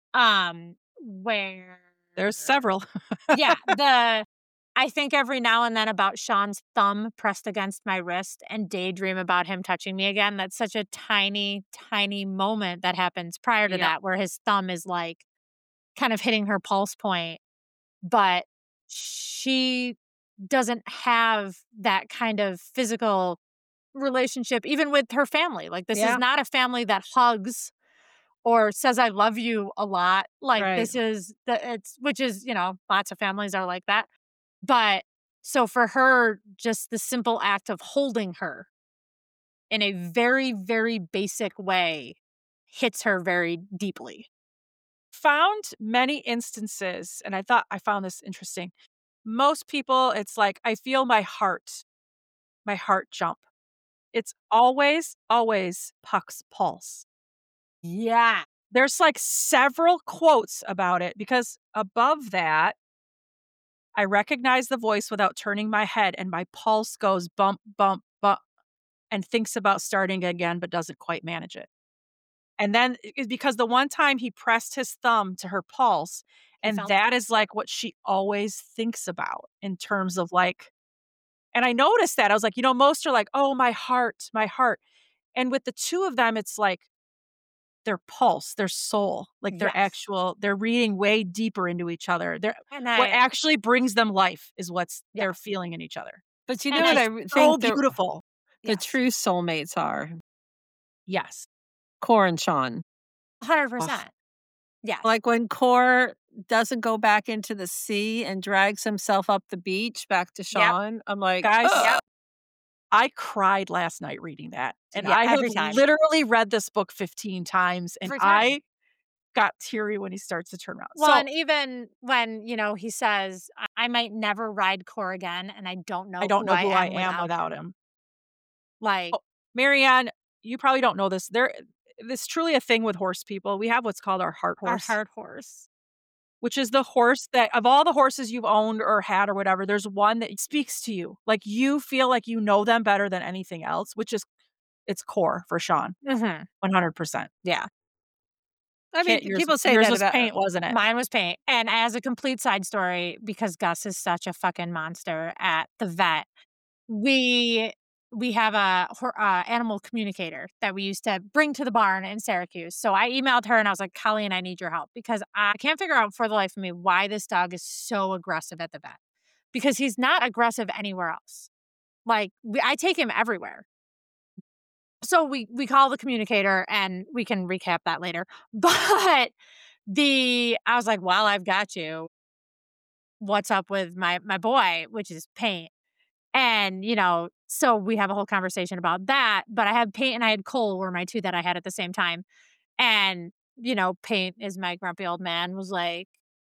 Where There's several. yeah, I think every now and then about Sean's thumb pressed against my wrist and daydream about him touching me again. That's such a tiny, tiny moment that happens prior to that where his thumb is like kind of hitting her pulse point. But she doesn't have that kind of physical relationship, even with her family. Like, this is not a family that hugs or says, I love you a lot. Like, this is, which is, lots of families are like that. But so for her, just the simple act of holding her in a very, very basic way hits her very deeply. Found many instances, and I found this interesting. Most people, it's like, I feel my heart jump. It's always, always Puck's pulse. Yeah. There's like several quotes about it because above that, I recognize the voice without turning my head and my pulse goes bump, bump, bump, and thinks about starting again but doesn't quite manage it. And then it's because the one time he pressed his thumb to her pulse, and that is like what she always thinks about in terms of like, and I noticed that. I was like, most are like, oh, my heart, my heart. And with the two of them, it's like their pulse, their soul, like their actual, they're reading way deeper into each other. What actually brings them life is what's they're feeling in each other. But you know what I think so beautiful. The true soulmates are? Yes. Cor and Sean. 100%. Yeah. Like when Cor doesn't go back into the sea and drags himself up the beach back to Sean, I'm like, guys, I cried last night reading that. And I have literally read this book 15 times. And I got teary when he starts to turn around. Well, and even when, he says, I might never ride Cor again, and I don't know who I am without him. Like, Marianne, you probably don't know this. This is truly a thing with horse people. We have what's called our heart horse. Our heart horse. Which is the horse that, of all the horses you've owned or had or whatever, there's one that speaks to you. Like, you feel like you know them better than anything else, which is, it's Cor for Sean. 100%. Yeah. I mean, people say yours that was Paint, wasn't it? Mine was Paint. And as a complete side story, because Gus is such a fucking monster at the vet, we have a animal communicator that we used to bring to the barn in Syracuse. So I emailed her and I was like, Colleen, I need your help because I can't figure out for the life of me why this dog is so aggressive at the vet. Because he's not aggressive anywhere else. Like, I take him everywhere. So we call the communicator and we can recap that later. But I was like, well, I've got you. What's up with my boy, which is Paint? And, so we have a whole conversation about that. But I had Paint and I had Cole were my two that I had at the same time. And, Paint is my grumpy old man, was like,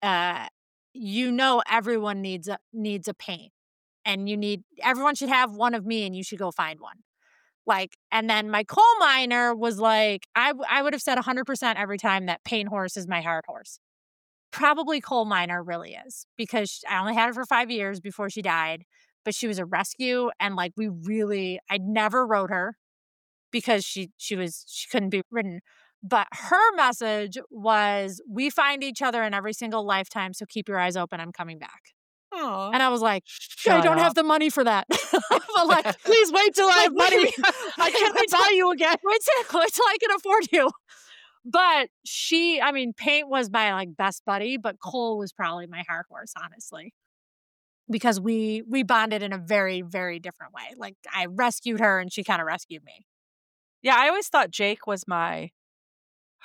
everyone needs a Paint. And everyone should have one of me and you should go find one. Like, and then my coal miner was like, I would have said 100% every time that Paint horse is my heart horse. Probably coal miner really is because I only had her for 5 years before she died. But she was a rescue, and like I never rode her because she couldn't be ridden. But her message was, we find each other in every single lifetime, so keep your eyes open. I'm coming back. Aww. And I was like, I don't have the money for that. But like, please wait till I have money. I can't buy you again. Wait till I can afford you. But Paint was my like best buddy, but Cole was probably my heart horse, honestly. Because we bonded in a very, very different way. Like, I rescued her and she kind of rescued me. Yeah, I always thought Jake was my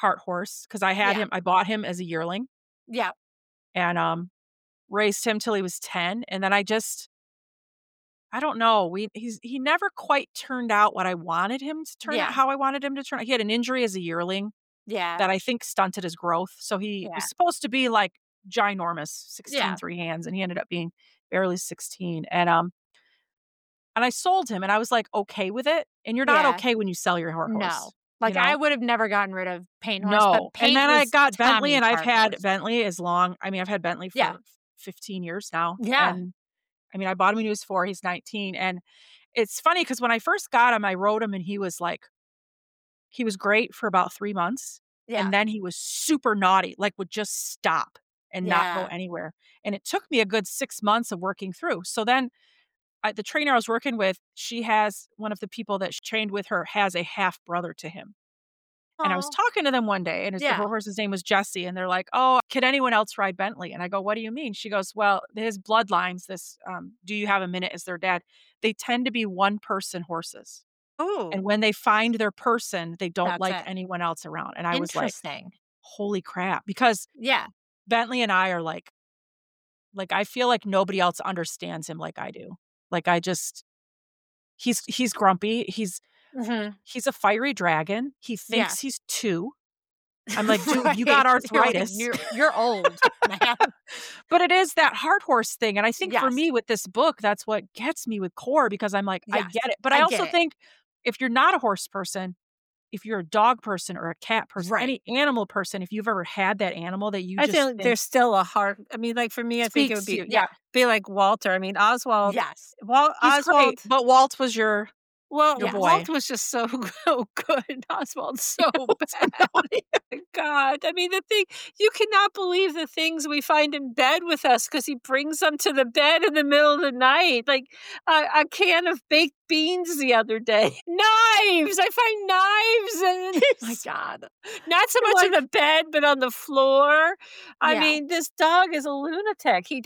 Heart horse because I had him. I bought him as a yearling. Yeah. And raised him till he was 10, and then I don't know. He never quite turned out what I wanted him to turn out, how I wanted him to turn out. He had an injury as a yearling that I think stunted his growth. So he was supposed to be like ginormous, 16 3 hands, and he ended up being barely 16. And I sold him, and I was like okay with it. And you're not okay when you sell your horse. No. Like, I would have never gotten rid of Paint Horse. No. But Paint And then I got Bentley, and I've had horse. Bentley as long. I mean, I've had Bentley for 15 years now. Yeah. And I mean, I bought him when he was 4. He's 19. And it's funny because when I first got him, I rode him, and he was great for about 3 months. Yeah. And then he was super naughty, like would just stop and not go anywhere. And it took me a good 6 months of working through. So then the trainer I was working with, she has one of the people that she trained with her has a half brother to him. Aww. And I was talking to them one day, and her horse's name was Jesse, and they're like, "Oh, could anyone else ride Bentley?" And I go, "What do you mean?" She goes, "Well, his bloodlines, do you have a minute as their dad? They tend to be one-person horses. Ooh. And when they find their person, they don't like anyone else around." And I was like, "Holy crap!" Because Bentley and I are like I feel like nobody else understands him like I do. Like he's grumpy. He's a fiery dragon. He thinks he's 2. I'm like, dude, you got arthritis. You're old, man. But it is that heart horse thing. And I think for me with this book, that's what gets me with Core, because I'm like, I get it. But I also think if you're not a horse person, if you're a dog person or a cat person, any animal person, if you've ever had that animal that you I feel there's still a heart. I mean, like for me, I think it would be be like Walter. I mean, Oswald. Yes. Oswald. Great, but Walt was your boy. Walt was just so good. Oswald's so bad. Oh my God. I mean, you cannot believe the things we find in bed with us because he brings them to the bed in the middle of the night. Like a can of baked beans the other day. Knives! I find knives. And oh my God. Not so much on the bed, but on the floor. I mean, this dog is a lunatic. He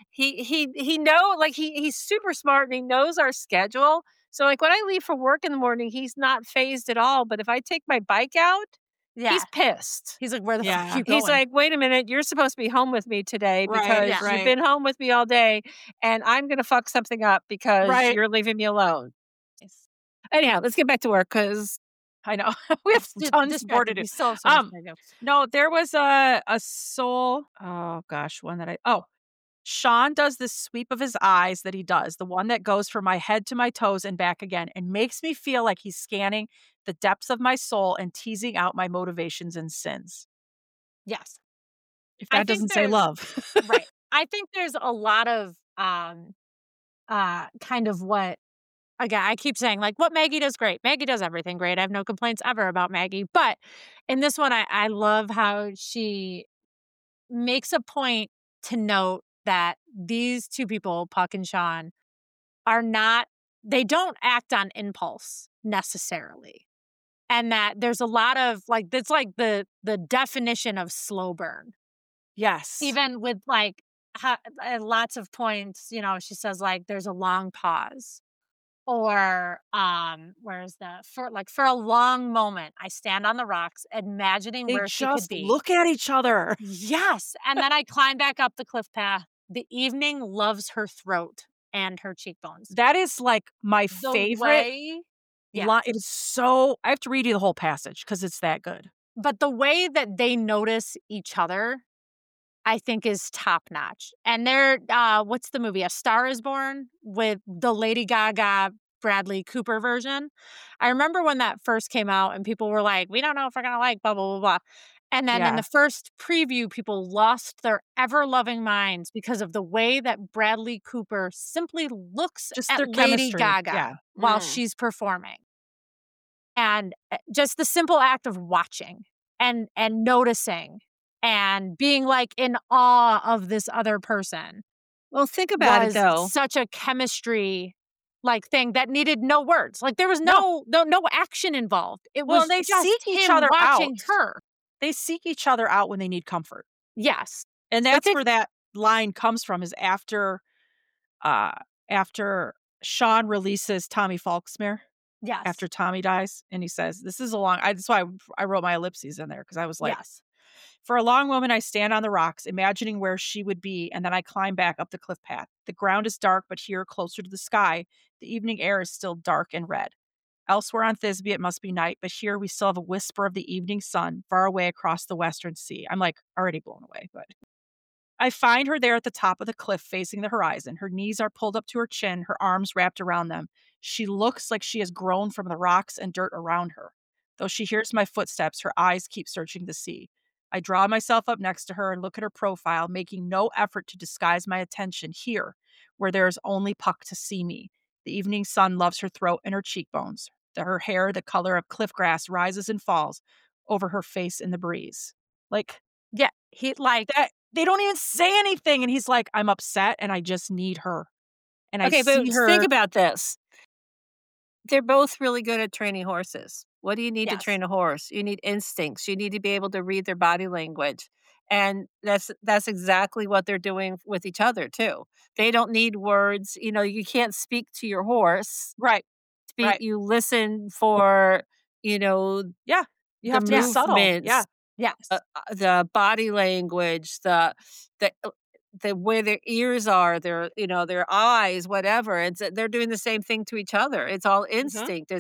he's super smart and he knows our schedule. So, like, when I leave for work in the morning, he's not fazed at all. But if I take my bike out, he's pissed. He's like, where the fuck are you going? He's like, wait a minute, you're supposed to be home with me today because you've been home with me all day, and I'm going to fuck something up because you're leaving me alone. Yes. Anyhow, let's get back to work because I know we have tons more to do. No, there was a soul. Oh gosh, one that Sean does this sweep of his eyes that he does, the one that goes from my head to my toes and back again, and makes me feel like he's scanning the depths of my soul and teasing out my motivations and sins. Yes. If that doesn't say love. Right. I think there's a lot of kind of what, again, I keep saying, like, what Maggie does great. Maggie does everything great. I have no complaints ever about Maggie. But in this one, I love how she makes a point to note that these two people, Puck and Sean, they don't act on impulse necessarily. And that there's a lot of, like, it's like the definition of slow burn. Yes. Even with, like, at lots of points, she says, like, there's a long pause. Or, for a long moment, I stand on the rocks, imagining where she could be. Look at each other. Yes. And then I climb back up the cliff path. The evening loves her throat and her cheekbones. That is like my favorite. It is so. I have to read you the whole passage because it's that good. But the way that they notice each other, I think, is top notch. And they're, what's the movie? A Star is Born, with the Lady Gaga Bradley Cooper version. I remember when that first came out and people were like, we don't know if we're going to like blah, blah, blah, blah. And then in the first preview, people lost their ever-loving minds because of the way that Bradley Cooper simply looks just at Lady Gaga while she's performing. And just the simple act of watching and noticing and being, like, in awe of this other person. Well, think about it, though. Such a chemistry, like, thing that needed no words. Like, there was no action involved. It was they just seek him each other watching out. her. They seek each other out when they need comfort. Yes. And that's where that line comes from, is after Sean releases Tommy Falksmere. Yes. after Tommy dies. And he says, this is a long, that's why I wrote my ellipses in there because I was like, Yes. for a long moment, I stand on the rocks, imagining where she would be, and then I climb back up the cliff path. The ground is dark, but here, closer to the sky, the evening air is still dark and red. Elsewhere on Thisbe, it must be night, but here we still have a whisper of the evening sun far away across the western sea. I'm like already blown away, but I find her there at the top of the cliff facing the horizon. Her knees are pulled up to her chin, her arms wrapped around them. She looks like she has grown from the rocks and dirt around her. Though she hears my footsteps, her eyes keep searching the sea. I draw myself up next to her and look at her profile, making no effort to disguise my attention here, where there is only Puck to see me. The evening sun loves her throat and her cheekbones. Her hair, the color of cliff grass, rises and falls over her face in the breeze. Like, Yeah. He like that. They don't even say anything. And he's like, I'm upset and I just need her. And I Okay, but see her. think about this. They're both really good at training horses. What do you need to Yes. train a horse? You need instincts. You need to be able to read their body language. And that's exactly what they're doing with each other too. They don't need words. You know, you can't speak to your horse. Right. Right. You listen for, you know, Yeah. You the have to be subtle. movements, Yeah. yes. the body language, the way their ears are, their their eyes, whatever. They're doing the same thing to each other. It's all instinct.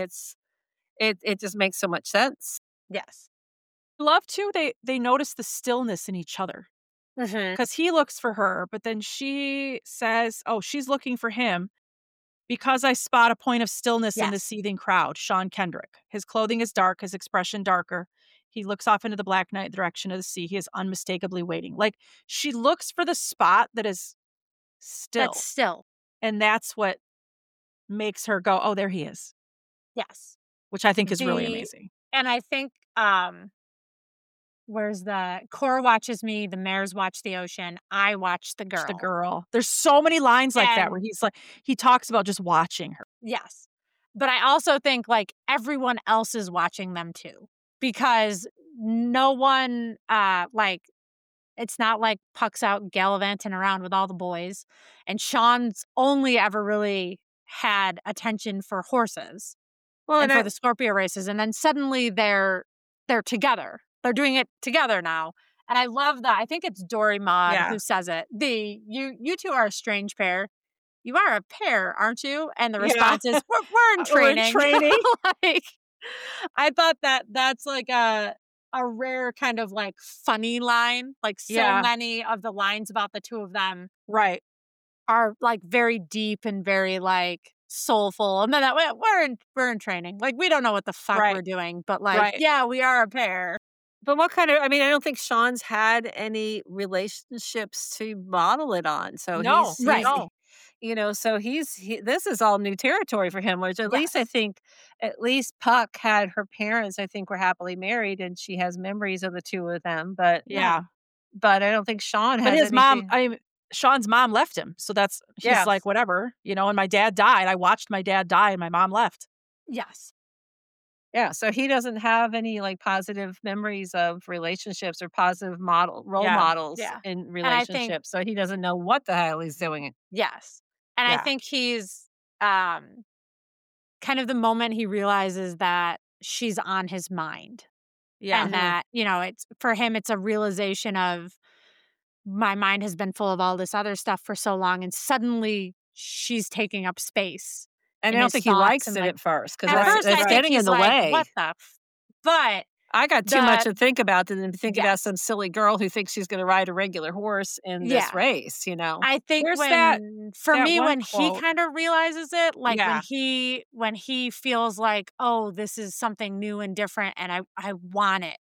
It just makes so much sense. Yes. Love too, they notice the stillness in each other. Mhm. Because he looks for her, but then she says, oh, she's looking for him. Because I spot a point of stillness in the Yes. seething crowd, Sean Kendrick. His clothing is dark, his expression darker. He looks off into the black night direction of the sea. He is unmistakably waiting. Like, she looks for the spot that is still. That's still. And that's what makes her go, oh, there he is. Yes. Which I think is really The- amazing. And I think where's the Cora watches me, the mares watch the ocean, I watch the girl. The girl. There's so many lines like that where he's like, he talks about just watching her. Yes. But I also think like everyone else is watching them too. Because no one it's not like Puck's out gallivanting around with all the boys. And Sean's only ever really had attention for horses. Well, and for the Scorpio races. And then suddenly they're together. They're doing it together now. And I love that. I think it's Dory Maud who says it. You two are a strange pair. You are a pair, aren't you? And the response is, we're in training. We're in training. Like, I thought that's like a rare kind of like funny line. Like so many of the lines about the two of them are like very deep and very like soulful. And then we're in training. Like we don't know what the fuck we're doing, but like yeah, we are a pair. But what kind of, I mean, I don't think Sean's had any relationships to model it on. So no. So this is all new territory for him, which at least I think, at least Puck had her parents, I think, were happily married and she has memories of the two of them. But but I don't think Sean has. But his mom, Sean's mom left him. So he's like, whatever, and my dad died. I watched my dad die and my mom left. Yes. Yeah, so he doesn't have any like positive memories of relationships or positive role models in relationships. So he doesn't know what the hell he's doing. Yes. And I think he's kind of the moment he realizes that she's on his mind. Yeah. And that, it's for him, it's a realization of my mind has been full of all this other stuff for so long. And suddenly she's taking up space. And I don't think he likes it at first because that's getting in the way. What the But I got too much to think about than to think about some silly girl who thinks she's going to ride a regular horse in this race, I think when he kind of realizes it, like when he feels like, oh, this is something new and different and I want it,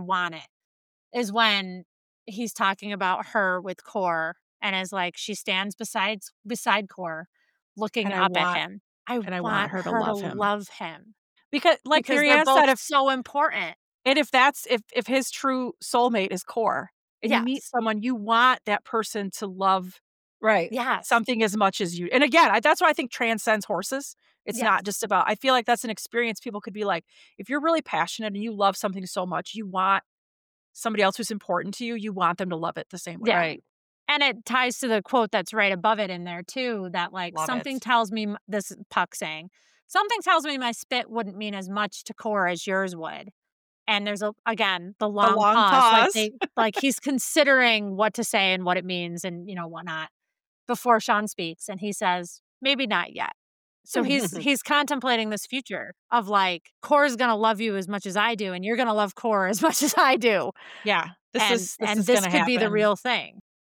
is when he's talking about her with Core and is like, she stands beside Core looking up at him. I want her to love him. Because they're both so important. And if his true soulmate is Core, and you meet someone, you want that person to love something as much as you. And again, that's why I think transcends horses. It's not just about, I feel like that's an experience people could be like, if you're really passionate and you love something so much, you want somebody else who's important to you, you want them to love it the same way. Yeah. Right. And it ties to the quote that's right above it in there too, that like tells me, this is Puck saying, something tells me my spit wouldn't mean as much to Core as yours would. And there's, again, the long pause. Like he's considering what to say and what it means and, whatnot before Sean speaks. And he says, maybe not yet. So he's contemplating this future of like, Core's going to love you as much as I do, and you're going to love Core as much as I do. Yeah. This could be the real thing.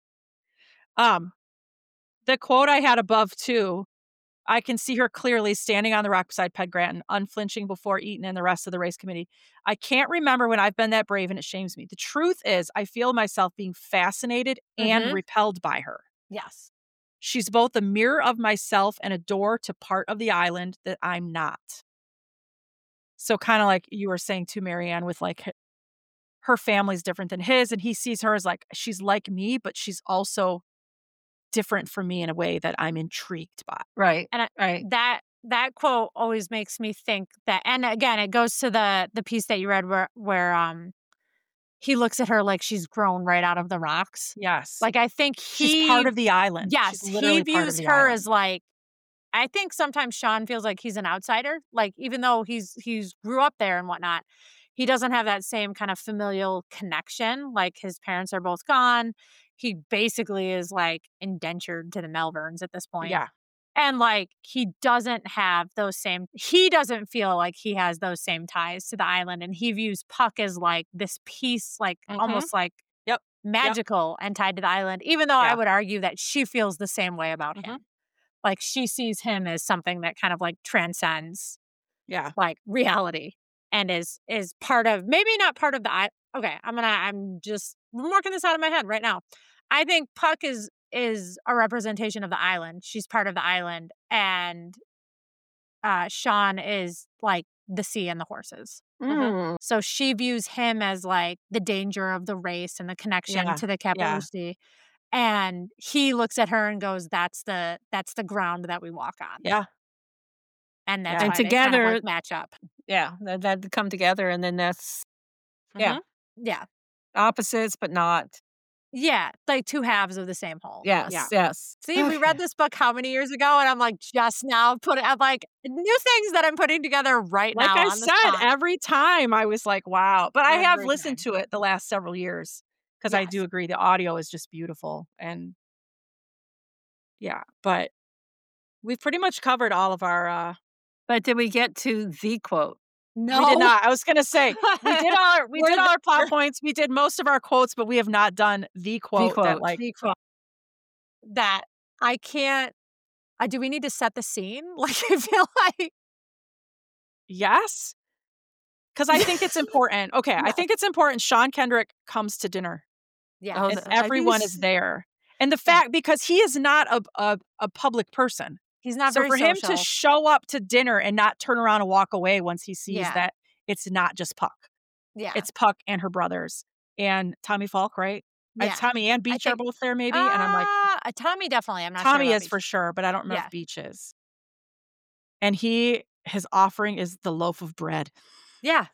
The quote I had above too, I can see her clearly standing on the rock beside Ped Granton, unflinching before Eaton and the rest of the race committee. I can't remember when I've been that brave, and it shames me. The truth is, I feel myself being fascinated and repelled by her. Yes. She's both a mirror of myself and a door to part of the island that I'm not. So kind of like you were saying too, Marianne, with like her family's different than his, and he sees her as like, she's like me, but she's also different from me in a way that I'm intrigued by. Right. And that quote always makes me think that, and again, it goes to the piece that you read where he looks at her like she's grown right out of the rocks. Yes. Like I think she's part of the island. Yes. He views her as like, I think sometimes Sean feels like he's an outsider. Like even though he's grew up there and whatnot, he doesn't have that same kind of familial connection. Like his parents are both gone. He basically is like indentured to the Melverns at this point. Yeah. And like he doesn't feel like he has those same ties to the island. And he views Puck as like this piece, like almost like magical and tied to the island, even though I would argue that she feels the same way about him. Like she sees him as something that kind of like transcends like reality and is part of, maybe not part of the, okay, I'm just working this out of my head right now. I think Puck is a representation of the island. She's part of the island. And Sean is like the sea and the horses. So she views him as like the danger of the race and the connection to the Capalusi. And he looks at her and goes, that's the ground that we walk on. Yeah. And that's why together they kind of like match up. Yeah. That come together, and then that's Yeah. Opposites, but not. Yeah, like two halves of the same whole. Yes. See, we read this book how many years ago, and I'm like just now I'm like new things that I'm putting together right now. Like I said, every time I was like, wow. But I have listened to it the last several years because I do agree the audio is just beautiful. And but we've pretty much covered all of our. But did we get to the quote? No, we did not. I was going to say we did all our plot points. We did most of our quotes, but we have not done the quote. The quote that I can't. Do we need to set the scene? Like I feel like yes, because I think it's important. Okay, I think it's important. Sean Kendrick comes to dinner. Yeah, and everyone is there, and the fact because he is not a public person. He's not so very for him social. to show up to dinner and not turn around and walk away once he sees that it's not just Puck. Yeah. It's Puck and her brothers and Tommy Falk, right? Yeah. Tommy and Beach are both there maybe. And I'm like, Tommy definitely. I'm not Tommy sure is Beach. for sure, but I don't know if Beach is. And his offering is the loaf of bread. Yeah.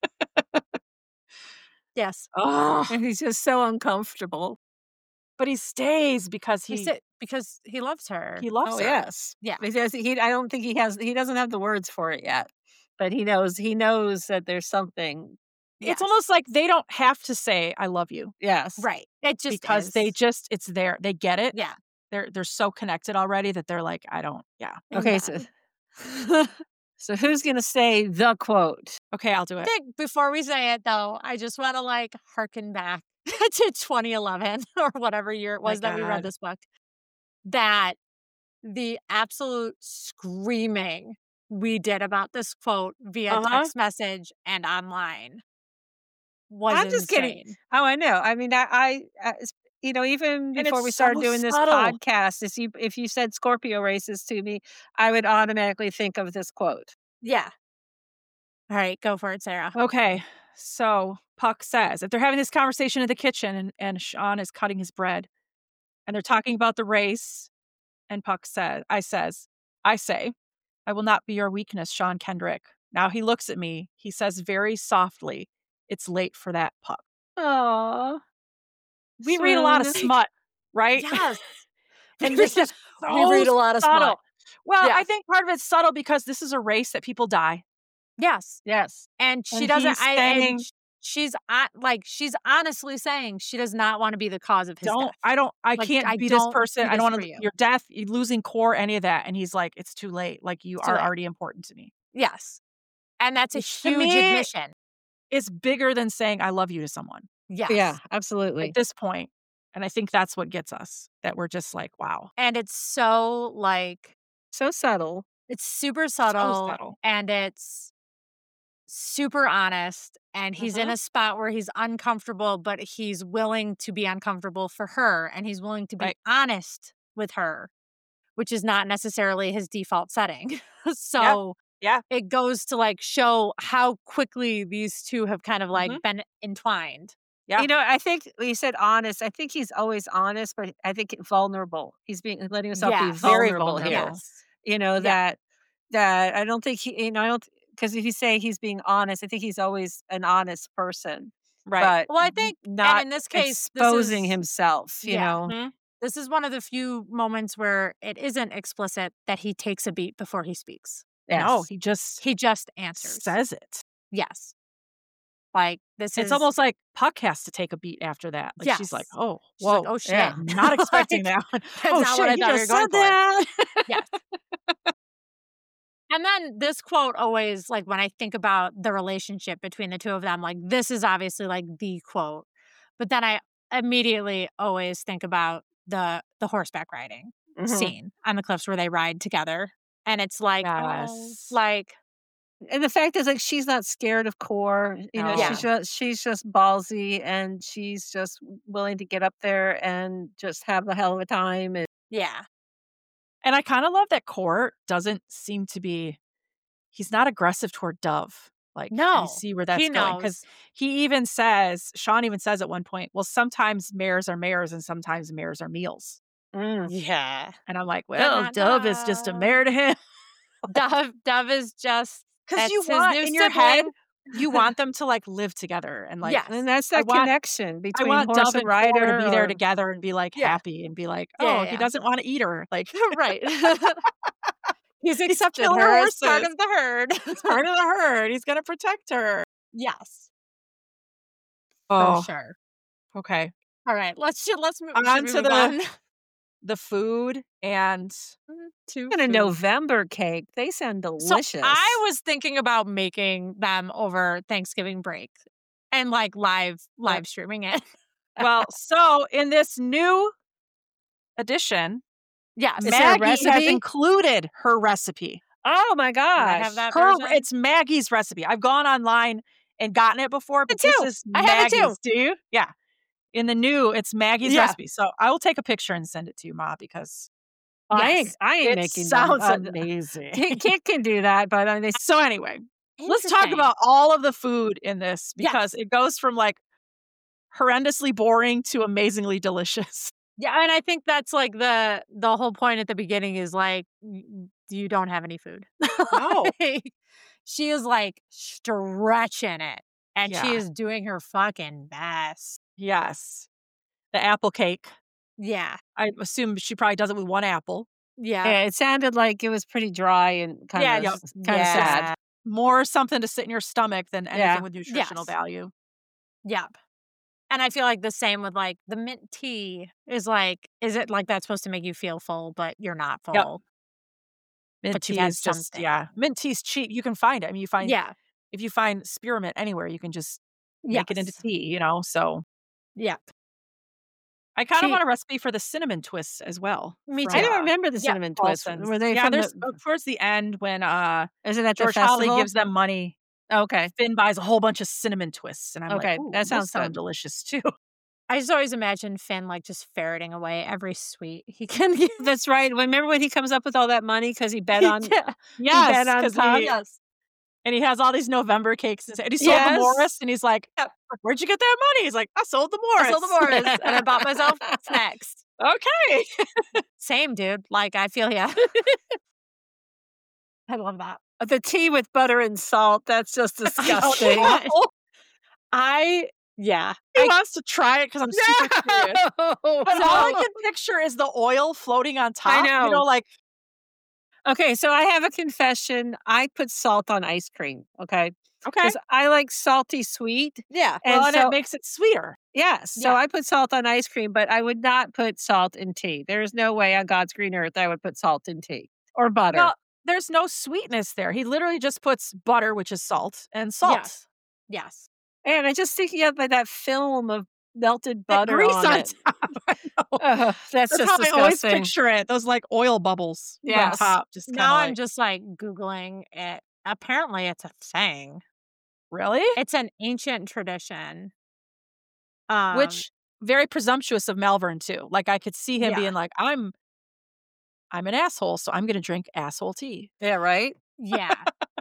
Yes. Oh, and he's just so uncomfortable. But he stays because he loves her. He loves her. Yes. Yeah. I don't think he doesn't have the words for it yet. But he knows that there's something. It's almost like they don't have to say I love you. Yes. Right. It just because is. it's there. They get it. Yeah. They're so connected already that they're like, I don't. Yeah. Okay, so who's going to say the quote? Okay, I'll do it. Before we say it though, I just want to like harken back to 2011 or whatever year it was that we read this book, that the absolute screaming we did about this quote via text message and online was I'm just kidding. Oh, I know. I mean, I even before we started doing this podcast, if you said Scorpio races to me, I would automatically think of this quote. Yeah. All right, go for it, Sarah. Okay. So Puck says, if they're having this conversation in the kitchen and Sean is cutting his bread and they're talking about the race, and Puck says, I say, I will not be your weakness, Sean Kendrick. Now he looks at me. He says very softly, it's late for that, Puck. Aww. We read a lot of smut, right? Yes. and we read a lot of smut. Well, Yes. I think part of it's subtle because this is a race that people die. Yes. Yes. And she And doesn't, he's saying, she's honestly saying she does not want to be the cause of his death. I Like, can't I be this don't person. do I don't this want for to, you. your death, you losing core, any of that. And he's like, it's too late. Like, you Too are late. already important to me. Yes. And that's a Which to huge me- admission. It's bigger than saying I love you to someone Yes. Yeah, absolutely. at this point. And I think that's what gets us, that we're just like, wow. And it's so like, So subtle. it's super subtle, subtle. and it's super honest. And he's in a spot where he's uncomfortable, but he's willing to be uncomfortable for her. And he's willing to be Right. honest with her, which is not necessarily his default setting. So Yeah. it goes to like show how quickly these two have kind of like been entwined. Yeah. You know, I think when you said honest, I think he's always honest, but I think vulnerable. He's letting himself be Yes. Very vulnerable here. vulnerable. Yes. You know, Yeah. that I don't think because if you say he's being honest, I think he's always an honest person. Right. But Well, I think, not and in this case, exposing this is, himself, you Yeah. know. Mhm. this is one of the few moments where it isn't explicit that he takes a beat before he speaks. Yes. No, he just Answers. says it. Yes. Like, this is It's almost like Puck has to take a beat after that. Like, she's like, Yes. oh, She's like, whoa. oh shit. yeah. Not expecting that one. That's Oh, not shit, what I you thought you just were said going for. that. Yes. And then this quote always, like, when I think about the relationship between the two of them, like, this is obviously like the quote. But then I immediately always think about the horseback riding scene on the cliffs where they ride together. And it's like, Yes. like, And the fact is, like, she's not scared of Core. You know, No. she's just ballsy, and she's just willing to get up there and just have a hell of a time. And yeah. And I kind of love that Court doesn't seem to be, he's not aggressive toward Dove. Like, No, you see where that's he going. knows. Because he even says, Sean even says at one point, well, sometimes mares are mares and sometimes mares are meals. Yeah. And I'm like, well, Dove is just a mare to him. Dove is just, Because that's you his want, new in your head, sibling. you want them to like live together. And like, Yes. and that's I that want- connection I between want horse Dove and and rider Core to be there or- together and be like Yeah. happy and be like, Yeah, oh, yeah, he yeah. doesn't want to eat her. Like, Right. He's accepted killing her as part horses. of the herd. he's part of the herd. He's going to protect her. Yes, Oh, for sure. okay. All right, let's move On should we to move the- on? The food and to And a food. November cake. They sound delicious. So I was thinking about making them over Thanksgiving break and like live streaming it. well, so in this new edition, Yes. Is there a Maggie has recipe? included her recipe. Oh my Can I gosh. have that Her, version? it's Maggie's recipe. I've gone online and gotten it before, but Me this too. is I have it too. Maggie's. Do you? Yeah. In the new, it's Maggie's Yeah. recipe. So I will take a picture and send it to you, Ma, because Yes. I ain't it making sounds them. amazing. Kit can do that, but they So anyway, let's talk Interesting. about all of the food in this because Yes. it goes from like horrendously boring to amazingly delicious. Yeah, and I think that's like the whole point at the beginning is like you don't have any food. No. Like, she is like stretching it, and she Yeah. is doing her fucking best. Yes. The apple cake. Yeah, I assume she probably does it with one apple. yeah, Yeah, it sounded like it was pretty dry and kind Yeah, of yep. kind of Yeah. sad. More something to sit in your stomach than anything Yeah. with nutritional Yes. value. yep. And I feel like the same with like the mint tea is like, is it like that's supposed to make you feel full, but you're not full? Yep. Mint But you've tea had is just, something. yeah. Mint tea's cheap. You can find it. I mean, Yeah, if you find spearmint anywhere, you can just make it into yes. tea, you know? So Yep. I kind of Tea- want a recipe for the cinnamon twists as well. Me from, I too. don't remember the yeah, cinnamon twists. Paulson's. Were they Yeah, from there's the, towards the end when is it at the George Holly festival? gives them money. Okay. Finn buys a whole bunch of cinnamon twists, and I'm Okay, like, ooh, that those sounds sound good. delicious too. I just always imagine Finn like just ferreting away every sweet he can get. That's right. Remember when he comes up with all that money because he bet on Yeah. Yes, bet on 'cause Puck? yes. And he has all these November cakes, and he sold the Yes. Morris, and he's like, "Where'd you get that money?" He's like, "I sold the Morris." I sold the Morris and I bought myself snacks. Okay. Same, dude. Like, I feel ya. I love that. the tea with butter and salt. That's just disgusting. Yeah. He wants to try it because I'm super curious. But all I No. can picture is the oil floating on top. I know. You know, like Okay, so I have a confession. I put salt on ice cream. Okay. Okay. Because I like salty sweet. Yeah. And And so, it makes it sweeter. yes. So Yeah. I put salt on ice cream, but I would not put salt in tea. There is no way on God's green earth I would put salt in tea or butter. Well, there's no sweetness there. He literally just puts butter, which is salt, and salt. Yes. And I just think you have like that film of melted That butter grease on on it. top. I know. That's That's just how I always disgusting. picture it. Those like oil bubbles on Yes. top. Just Now kinda I'm just like Googling it. Apparently, it's a thing. really? It's an ancient tradition. Which very presumptuous of Malvern too. Like I could see him Yeah. being like, I'm an asshole, so I'm gonna drink asshole tea. Yeah, right? Yeah.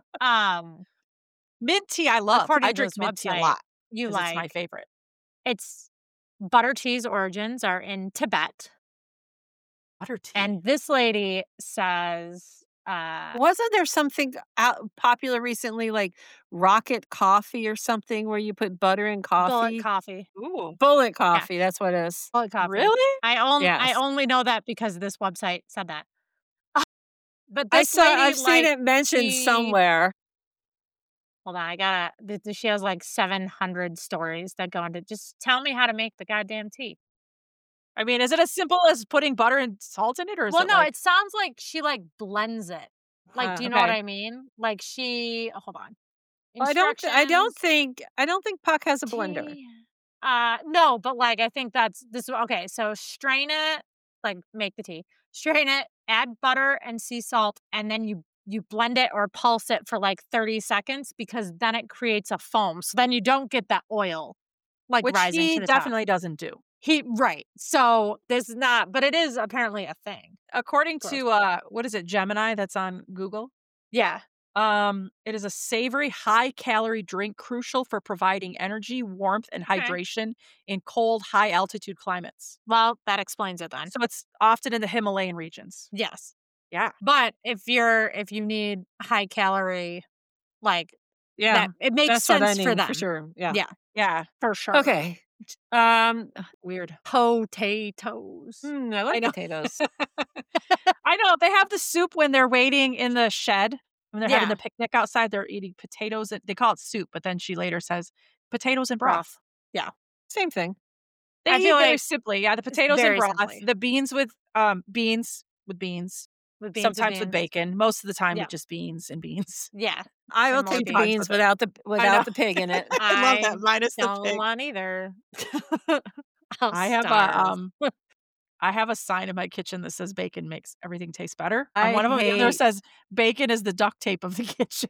Mint tea I love. According I to drink this mint tea a website, lot. you 'Cause it's my like favorite. it's butter tea's origins are in Tibet. Butter tea. And this lady says Wasn't there something popular recently, like rocket coffee or something, where you put butter in bullet coffee? coffee. Ooh. Bullet coffee. That's what it is. Bullet coffee. Really? I Yes. only know that because this website said that. But I this saw. lady, I've seen like, it mentioned she- somewhere. Hold on, I gotta. She has like 700 stories that go into. Just tell me how to make the goddamn tea. I mean, is it as simple as putting butter and salt in it, or is Well, it no, like it sounds like she like blends it. Like, do you know what Okay. I mean? Like hold on. I don't Instructions, think Puck has a blender. tea. No, but like I think that's this. Okay, so strain it, like make the tea. Strain it, add butter and sea salt, and then you blend it or pulse it for like 30 seconds because then it creates a foam. So then you don't get that oil like which rising he to the top. definitely doesn't do. Right. So this is not, but it is apparently a thing. According Gross. to what is it, Gemini that's on Google? Yeah. It is a savory, high-calorie drink crucial for providing energy, warmth, and Okay. hydration in cold, high-altitude climates. Well, that explains it then. So it's often in the Himalayan regions. Yes. Yeah. But if you need high calorie, like Yeah, that, it makes that's what I sense for need them. for sure. Yeah. Yeah. Yeah. For sure. Okay. Weird. Potatoes. I like know. potatoes. I know. They have the soup when they're waiting in the shed. When they're having Yeah. the picnic outside, they're eating potatoes. They call it soup, but then she later says potatoes and broth. Same thing. They I eat feel very like simply. Yeah, the potatoes and very broth. simply. The beans with beans. With beans and Sometimes with beans. bacon. Most of the time Yeah. with just beans and beans. Yeah. I will And more take the beans beans with it. without the know. pig in it. I love that. Minus the Don't pig. want either. I have a sign in my kitchen that says bacon makes everything taste better. I And one of them the other hate- says bacon is the duct tape of the kitchen.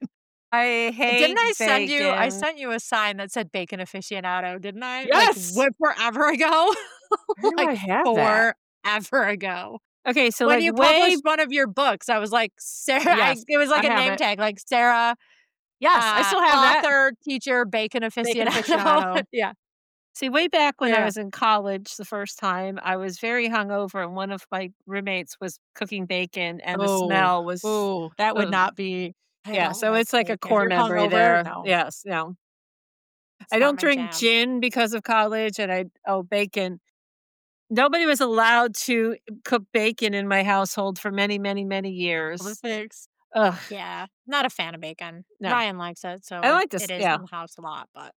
I hate. Didn't I send you? I bacon. sent you a sign that said bacon aficionado, didn't I? Yes. Like forever ago. Where do I like have that? forever ago. Okay, so When like you way published one of your books, I was like, Sarah. Yes, it was like I a have name it. tag, like Sarah. Yes, I still have that. author, teacher, bacon Bacon aficionado. aficionado. Yeah. See, way back when I Yeah. was in college the first time, I was very hungover, and one of my roommates was cooking bacon, and the smell was Oh, that would ugh. not be. yeah. So it's like a bacon. core You're memory hungover? there. No. Yes, no. It's I not don't my drink jam. gin because of college, and bacon. Nobody was allowed to cook bacon in my household for many, many, many years. Thanks. Ugh. Yeah, not a fan of bacon. No. Ryan likes it, so I like this- it is yeah. in the house a lot. But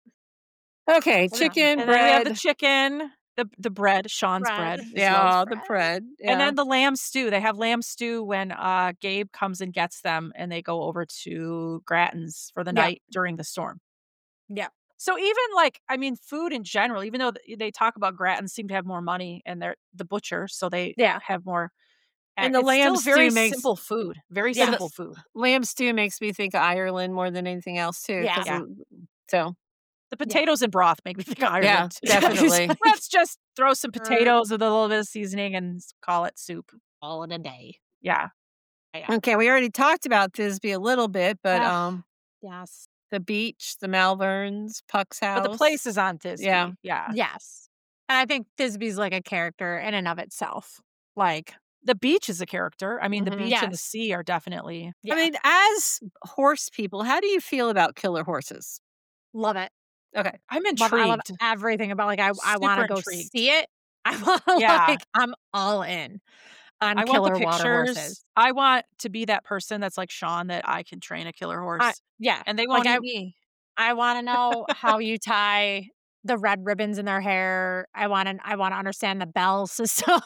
Okay, Well, chicken, And then we have bread. the chicken, the bread, Sean's bread. Bread. as Yeah, well. the bread. Yeah. And then the lamb stew. They have lamb stew when Gabe comes and gets them, and they go over to Grattan's for the Yeah. night during the storm. Yeah. So even like, I mean, food in general, even though they talk about Grattan's seem to have more money and they're the butcher, so they Yeah. have more. And the it's lamb still very stew makes- simple food. Very Yeah. simple food. lamb stew makes me think of Ireland more than anything else too. Yeah. 'cause Yeah. So The potatoes and broth make me think of Ireland. too. definitely. Let's just throw some potatoes with a little bit of seasoning and call it soup. all in a day. Yeah. okay, we already talked about Thisbe a little bit, but Ugh. Yes. the beach, the Malverns, Puck's house. But the place is on Thisbe. Yeah. Yeah. Yes. And I think Thisbe's like a character in and of itself. Like, The beach is a character. I mean, the Mhm. beach and the Yes. sea are definitely. yeah, I mean, as horse people, how do you feel about killer horses? love it. Okay. I'm I love intrigued. everything about like I want Super to go intrigued. see it. I want to Yeah. like I'm all in. on I want the killer water pictures. horses. I want to be that person that's like Sean, that I can train a killer horse. Yeah. And they won't Like, eat me. I want to know how you tie the red ribbons in their hair. I want to understand the bell system.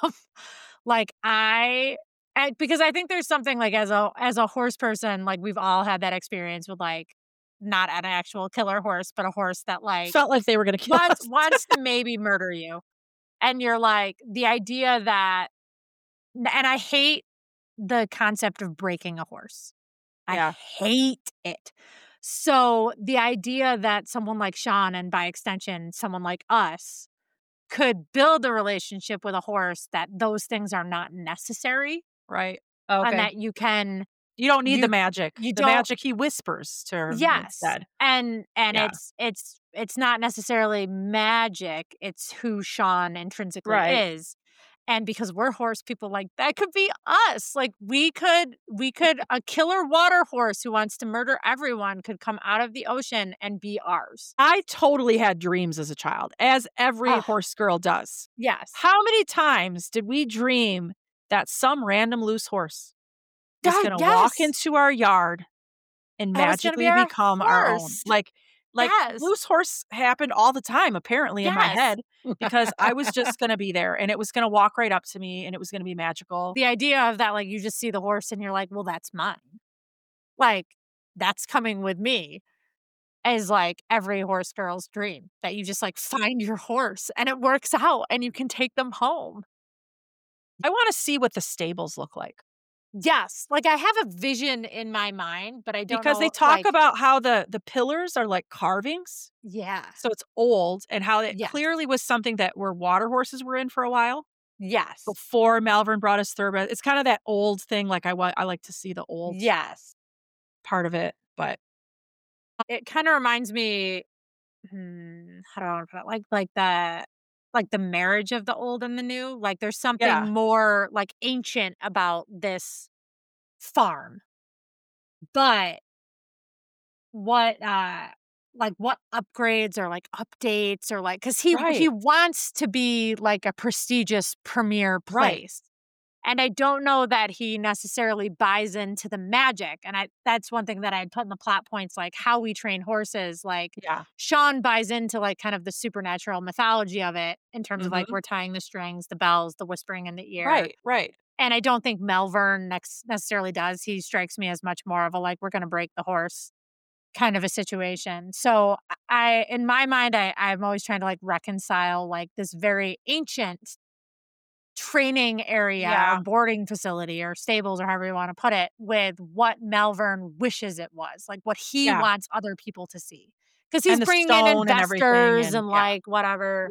Because I think there's something like as a horse person, like we've all had that experience with like not an actual killer horse, but a horse that like Felt like they were going to kill us. wants to maybe murder you. And you're like, the idea that, and I hate the concept of breaking a horse. Yeah. I hate it. So the idea that someone like Sean, and by extension, someone like us, could build a relationship with a horse, that those things are not necessary. Right. Okay. And that you can. You don't need the magic. You the don't, magic he whispers to her instead. And Yeah. it's not necessarily magic. It's who Sean intrinsically is. And because we're horse people, like that could be us. Like we could a killer water horse who wants to murder everyone could come out of the ocean and be ours. I totally had dreams as a child, as every horse girl does. Yes. How many times did we dream that some random loose horse was going to walk into our yard and magically become our own? Like loose horse happened all the time, apparently, in my head, because I was just going to be there and it was going to walk right up to me and it was going to be magical. The idea of that, like you just see the horse and you're like, well, that's mine. Like that's coming with me, is like every horse girl's dream, that you just like find your horse and it works out and you can take them home. I want to see what the stables look like. Yes. Like I have a vision in my mind, but I don't because know, they talk about how the pillars are like carvings. Yeah. So it's old, and how it clearly was something that where water horses were in for a while. Yes. Before Malvern brought us thoroughbred. It's kind of that old thing. Like I like to see the old part of it, but it kind of reminds me, how do I want to put it? Like the marriage of the old and the new. Like there's something more like ancient about this farm. But what upgrades or like updates or like, because he wants to be like a prestigious premier place. And I don't know that he necessarily buys into the magic. And that's one thing that I'd put in the plot points, like how we train horses. Like Sean buys into like kind of the supernatural mythology of it in terms of like we're tying the strings, the bells, the whispering in the ear. Right. And I don't think Malvern necessarily does. He strikes me as much more of a like, we're going to break the horse kind of a situation. So in my mind, I'm always trying to like reconcile like this very ancient training area or boarding facility or stables or however you want to put it with what Malvern wishes it was, like what he wants other people to see, because he's bringing in investors and like whatever.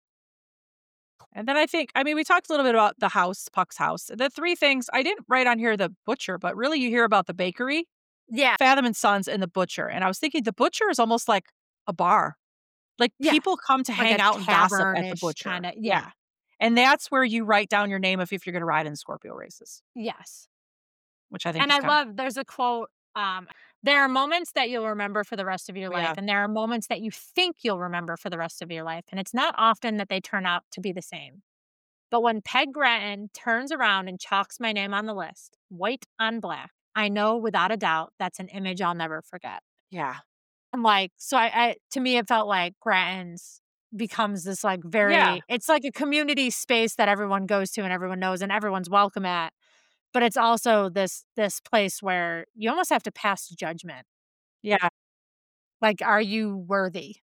And then we talked a little bit about the house, Puck's house. The three things I didn't write on here, the butcher, but really you hear about the bakery, Fathom and Sons, and the butcher. And I was thinking the butcher is almost like a bar. Like people come to hang out and gossip at the butcher. Kinda, And that's where you write down your name if you're going to ride in Scorpio races. Yes. Which I think there's a quote, there are moments that you'll remember for the rest of your life, and there are moments that you think you'll remember for the rest of your life. And it's not often that they turn out to be the same. But when Peg Grattan turns around and chalks my name on the list, white on black, I know without a doubt that's an image I'll never forget. Yeah. And like, so to me, it felt like Grattan's becomes this like very, it's like a community space that everyone goes to and everyone knows and everyone's welcome at. But it's also this place where you almost have to pass judgment. Yeah. Like, are you worthy?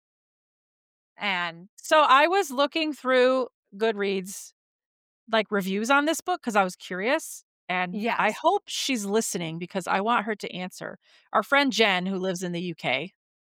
And so I was looking through Goodreads, like reviews on this book, because I was curious. And I hope she's listening because I want her to answer. Our friend Jen, who lives in the UK.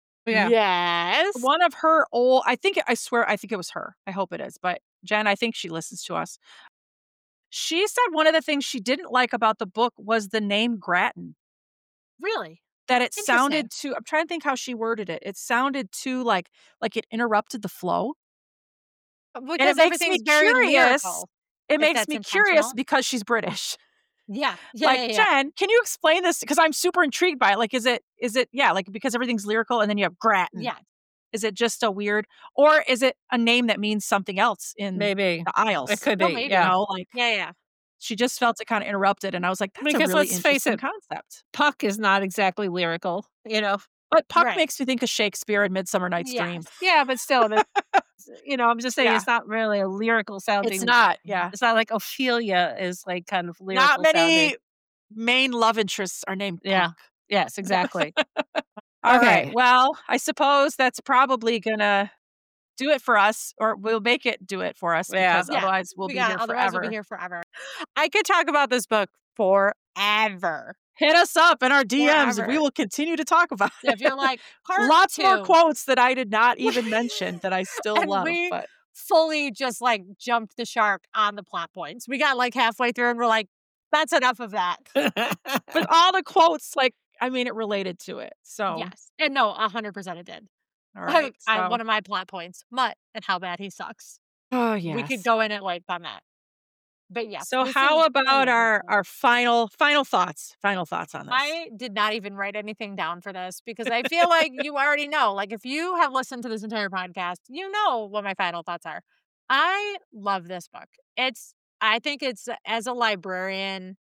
Yes. One of her old, I think it was her. I hope it is. But Jen, I think she listens to us. She said one of the things she didn't like about the book was the name Grattan. Really? That it sounded too, I'm trying to think how she worded it. It sounded too like it interrupted the flow. Because and it makes me curious. It makes me curious because she's British. Jen, can you explain this? Because I'm super intrigued by it. Like, is it like because everything's lyrical and then you have Grattan? Yeah. Is it just a weird, or is it a name that means something else in maybe the Isles? It could be. You know, like, She just felt it kind of interrupted. And I was like, that's Because a really let's face interesting it, concept. Puck is not exactly lyrical, you know. But Puck Right. makes me think of Shakespeare and Midsummer Night's Dream. Yes. Yeah, but still, you know, I'm just saying Yeah. it's not really a lyrical sounding. It's not, yeah. It's not like Ophelia is like kind of lyrical Not many sounding. main love interests are named Yeah. Puck. Yes, exactly. All Okay. right. Well, I suppose that's probably gonna do it for us, or we'll make it do it for us Yeah. because otherwise we'll be here Otherwise forever. we'll be here forever. I could talk about this book forever. Hit us up in our DMs. Forever. We will continue to talk about it. If you're like, part Lots more 2. quotes that I did not even mention that I still And love. we But fully just like jumped the shark on the plot points. We got like halfway through and we're like, that's enough of that. but all the quotes, like, I mean, it related to it. So Yes. And no, 100% it did. all right. One of my plot points, Mutt and how bad he sucks. Oh yeah. We could go in at length on that. But yes. So how about our final thoughts? Final thoughts on this? I did not even write anything down for this because I feel like you already know. Like if you have listened to this entire podcast, you know what my final thoughts are. I love this book. I think it's, as a librarian,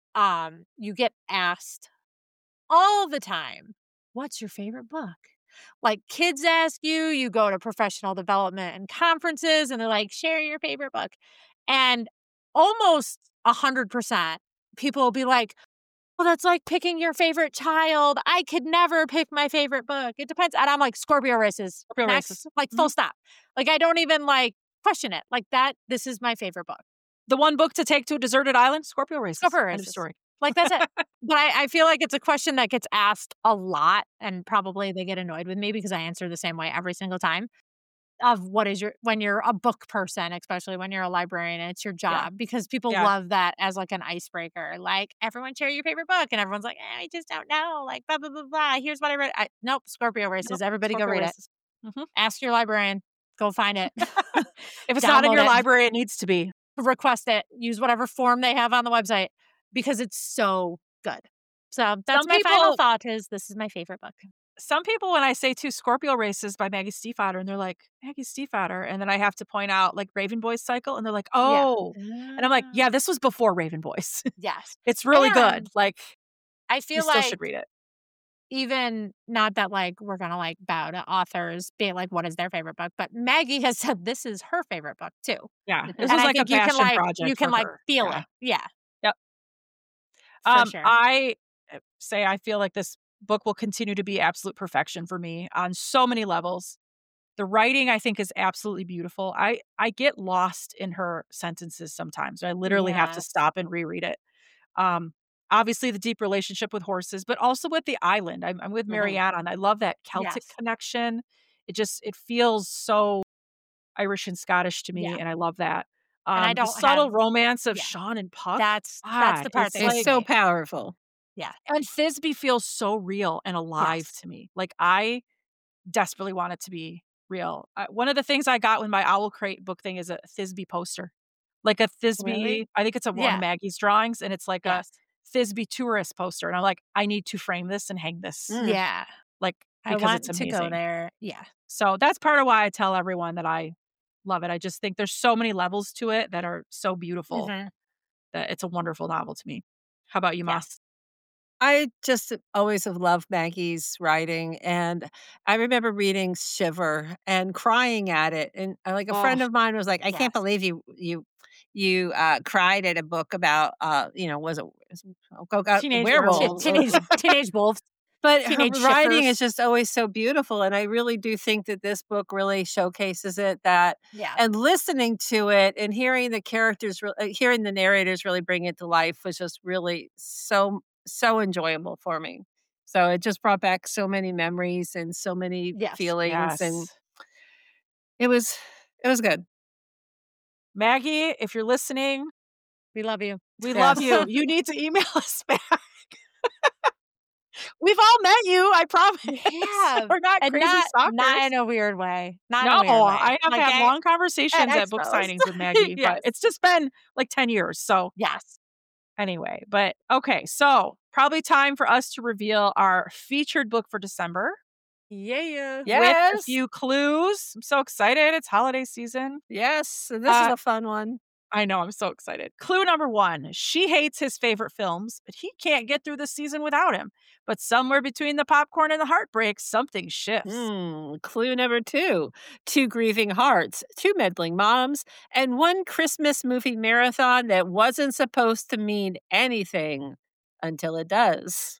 you get asked all the time, what's your favorite book? Like kids ask you, you go to professional development and conferences and they're like, share your favorite book. And almost 100% people will be like, well, that's like picking your favorite child. I could never pick my favorite book. It depends. And I'm like, Scorpio Races. Scorpio Next, Races. like full stop. Like I don't even like question it. Like that, this is my favorite book. The one book to take to a deserted island? Scorpio Races. Scorpio End of Races. story. Like that's it. But I feel like it's a question that gets asked a lot, and probably they get annoyed with me because I answer the same way every single time. Of what is when you're a book person, especially when you're a librarian, and it's your job, because people love that as like an icebreaker. Like everyone share your favorite book, and everyone's like, I just don't know. Like blah blah blah blah. Here's what I read. Nope, Scorpio Races. Everybody Scorpio go read Races. it. Mm-hmm. Ask your librarian. Go find it. If it's not in your library, it needs to be. Request it. Use whatever form they have on the website because it's so good. So that's my final thought is this is my favorite book. Some people, when I say Scorpio Races by Maggie Stiefvater, and they're like, Maggie Stiefvater, and then I have to point out like Raven Boys Cycle, and they're like, oh. Yeah. And I'm like, yeah, this was before Raven Boys. Yes. It's really good. Like, I feel you still should read it. Even not that like we're gonna like bow to authors, be like, what is their favorite book? But Maggie has said this is her favorite book too. Yeah, this is like a passion project. You can like feel it. Yeah. Yep. For sure. I say I feel like this book will continue to be absolute perfection for me on so many levels. The writing, I think, is absolutely beautiful. I get lost in her sentences sometimes. I literally have to stop and reread it. Obviously, the deep relationship with horses, but also with the island. I'm with Marianne on. I love that Celtic connection. It feels so Irish and Scottish to me, and I love that. And I don't the subtle romance of Sean and Puck. That's the part that's so powerful. Yeah. And Thisbe feels so real and alive to me. Like I desperately want it to be real. One of the things I got with my Owl Crate book thing is a Thisbe poster. Like a Thisbe, really? I think it's one of Maggie's drawings, and it's like a Thisbe tourist poster. And I'm like, I need to frame this and hang this. Yeah. Like, because I want it's amazing. to go there. Yeah. So that's part of why I tell everyone that I love it. I just think there's so many levels to it that are so beautiful that it's a wonderful novel to me. How about you, Mas? I just always have loved Maggie's writing, and I remember reading Shiver and crying at it. And like a friend of mine was like, "I can't believe you cried at a book about was it teenage wolves." But her writing is just always so beautiful, and I really do think that this book really showcases it. And listening to it and hearing the characters, hearing the narrators really bring it to life was just really so enjoyable for me. So it just brought back so many memories and so many feelings, and it was good. Maggie, if you're listening, we love you. We love you. You need to email us back. We've all met you, I promise. Yeah, we're not crazy stalkers. Not in a weird way. I have had long conversations at book signings with Maggie, but it's just been like 10 years. So yes. Anyway, but okay, so probably time for us to reveal our featured book for December. Yeah. Yes. With a few clues. I'm so excited. It's holiday season. Yes. So this is a fun one. I know. I'm so excited. Clue number 1. She hates his favorite films, but he can't get through the season without him. But somewhere between the popcorn and the heartbreak, something shifts. Clue number 2. 2 grieving hearts, 2 meddling moms, and 1 Christmas movie marathon that wasn't supposed to mean anything until it does.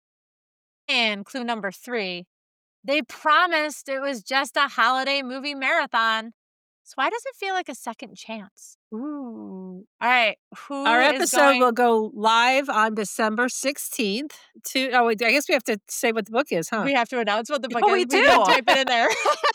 And clue number 3. They promised it was just a holiday movie marathon. So why does it feel like a second chance? Ooh. All right. Our episode will go live on December 16th. I guess we have to say what the book is, huh? We have to announce what the book is. We do. Type it in there.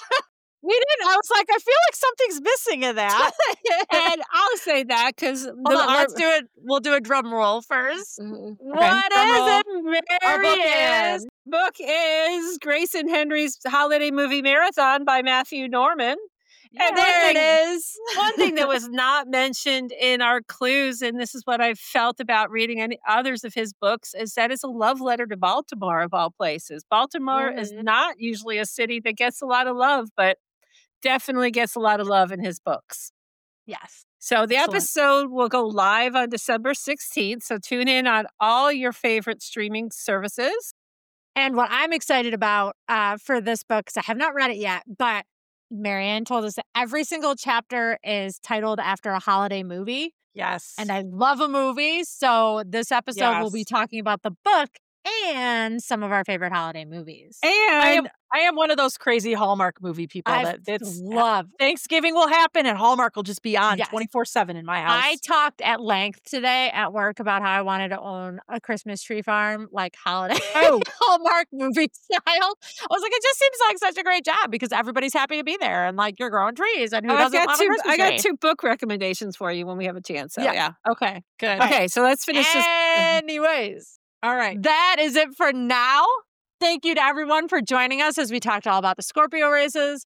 We didn't. I was like, I feel like something's missing in that. And I'll say that because let's do it. We'll do a drum roll first. Okay. What is it, Marianne? Book is Grace and Henry's Holiday Movie Marathon by Matthew Norman. And there it is. One thing that was not mentioned in our clues, and this is what I felt about reading any others of his books, is that it's a love letter to Baltimore, of all places. Baltimore is not usually a city that gets a lot of love, but definitely gets a lot of love in his books. Yes. So the episode will go live on December 16th. So tune in on all your favorite streaming services. And what I'm excited about for this book, because I have not read it yet, but Marianne told us that every single chapter is titled after a holiday movie. Yes. And I love a movie. So this episode will be talking about the book and some of our favorite holiday movies. And I am one of those crazy Hallmark movie people love. Thanksgiving will happen and Hallmark will just be on 24/7 in my house. I talked at length today at work about how I wanted to own a Christmas tree farm, like holiday Hallmark movie style. I was like, it just seems like such a great job because everybody's happy to be there and like you're growing trees and who doesn't want a Christmas tree? I got 2 book recommendations for you when we have a chance. So yeah. Okay, good. Okay, so let's finish this. Anyways. All right. That is it for now. Thank you to everyone for joining us as we talked all about the Scorpio races.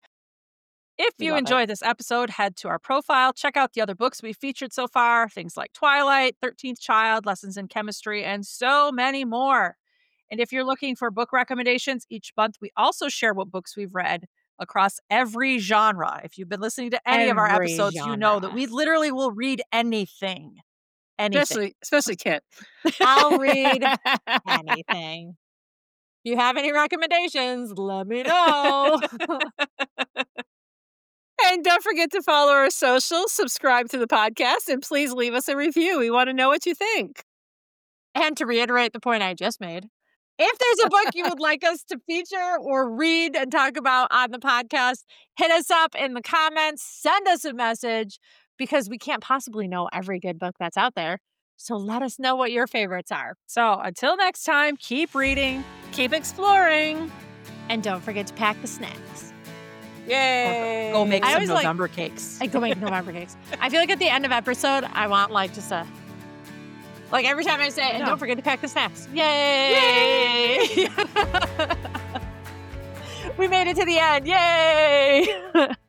If you enjoyed this episode, head to our profile, check out the other books we've featured so far, things like Twilight, 13th Child, Lessons in Chemistry, and so many more. And if you're looking for book recommendations each month, we also share what books we've read across every genre. If you've been listening to any of our episodes, you know that we literally will read anything. Especially Kit. I'll read anything. If you have any recommendations, let me know. And don't forget to follow our socials, subscribe to the podcast, and please leave us a review. We want to know what you think. And to reiterate the point I just made, if there's a book you would like us to feature or read and talk about on the podcast, hit us up in the comments, send us a message, because we can't possibly know every good book that's out there. So let us know what your favorites are. So until next time, keep reading, keep exploring, and don't forget to pack the snacks. Yay! Go make some November cakes. Go make November cakes. I feel like at the end of episode, I want like just a... Like every time I say it, and don't forget to pack the snacks. Yay! We made it to the end. Yay!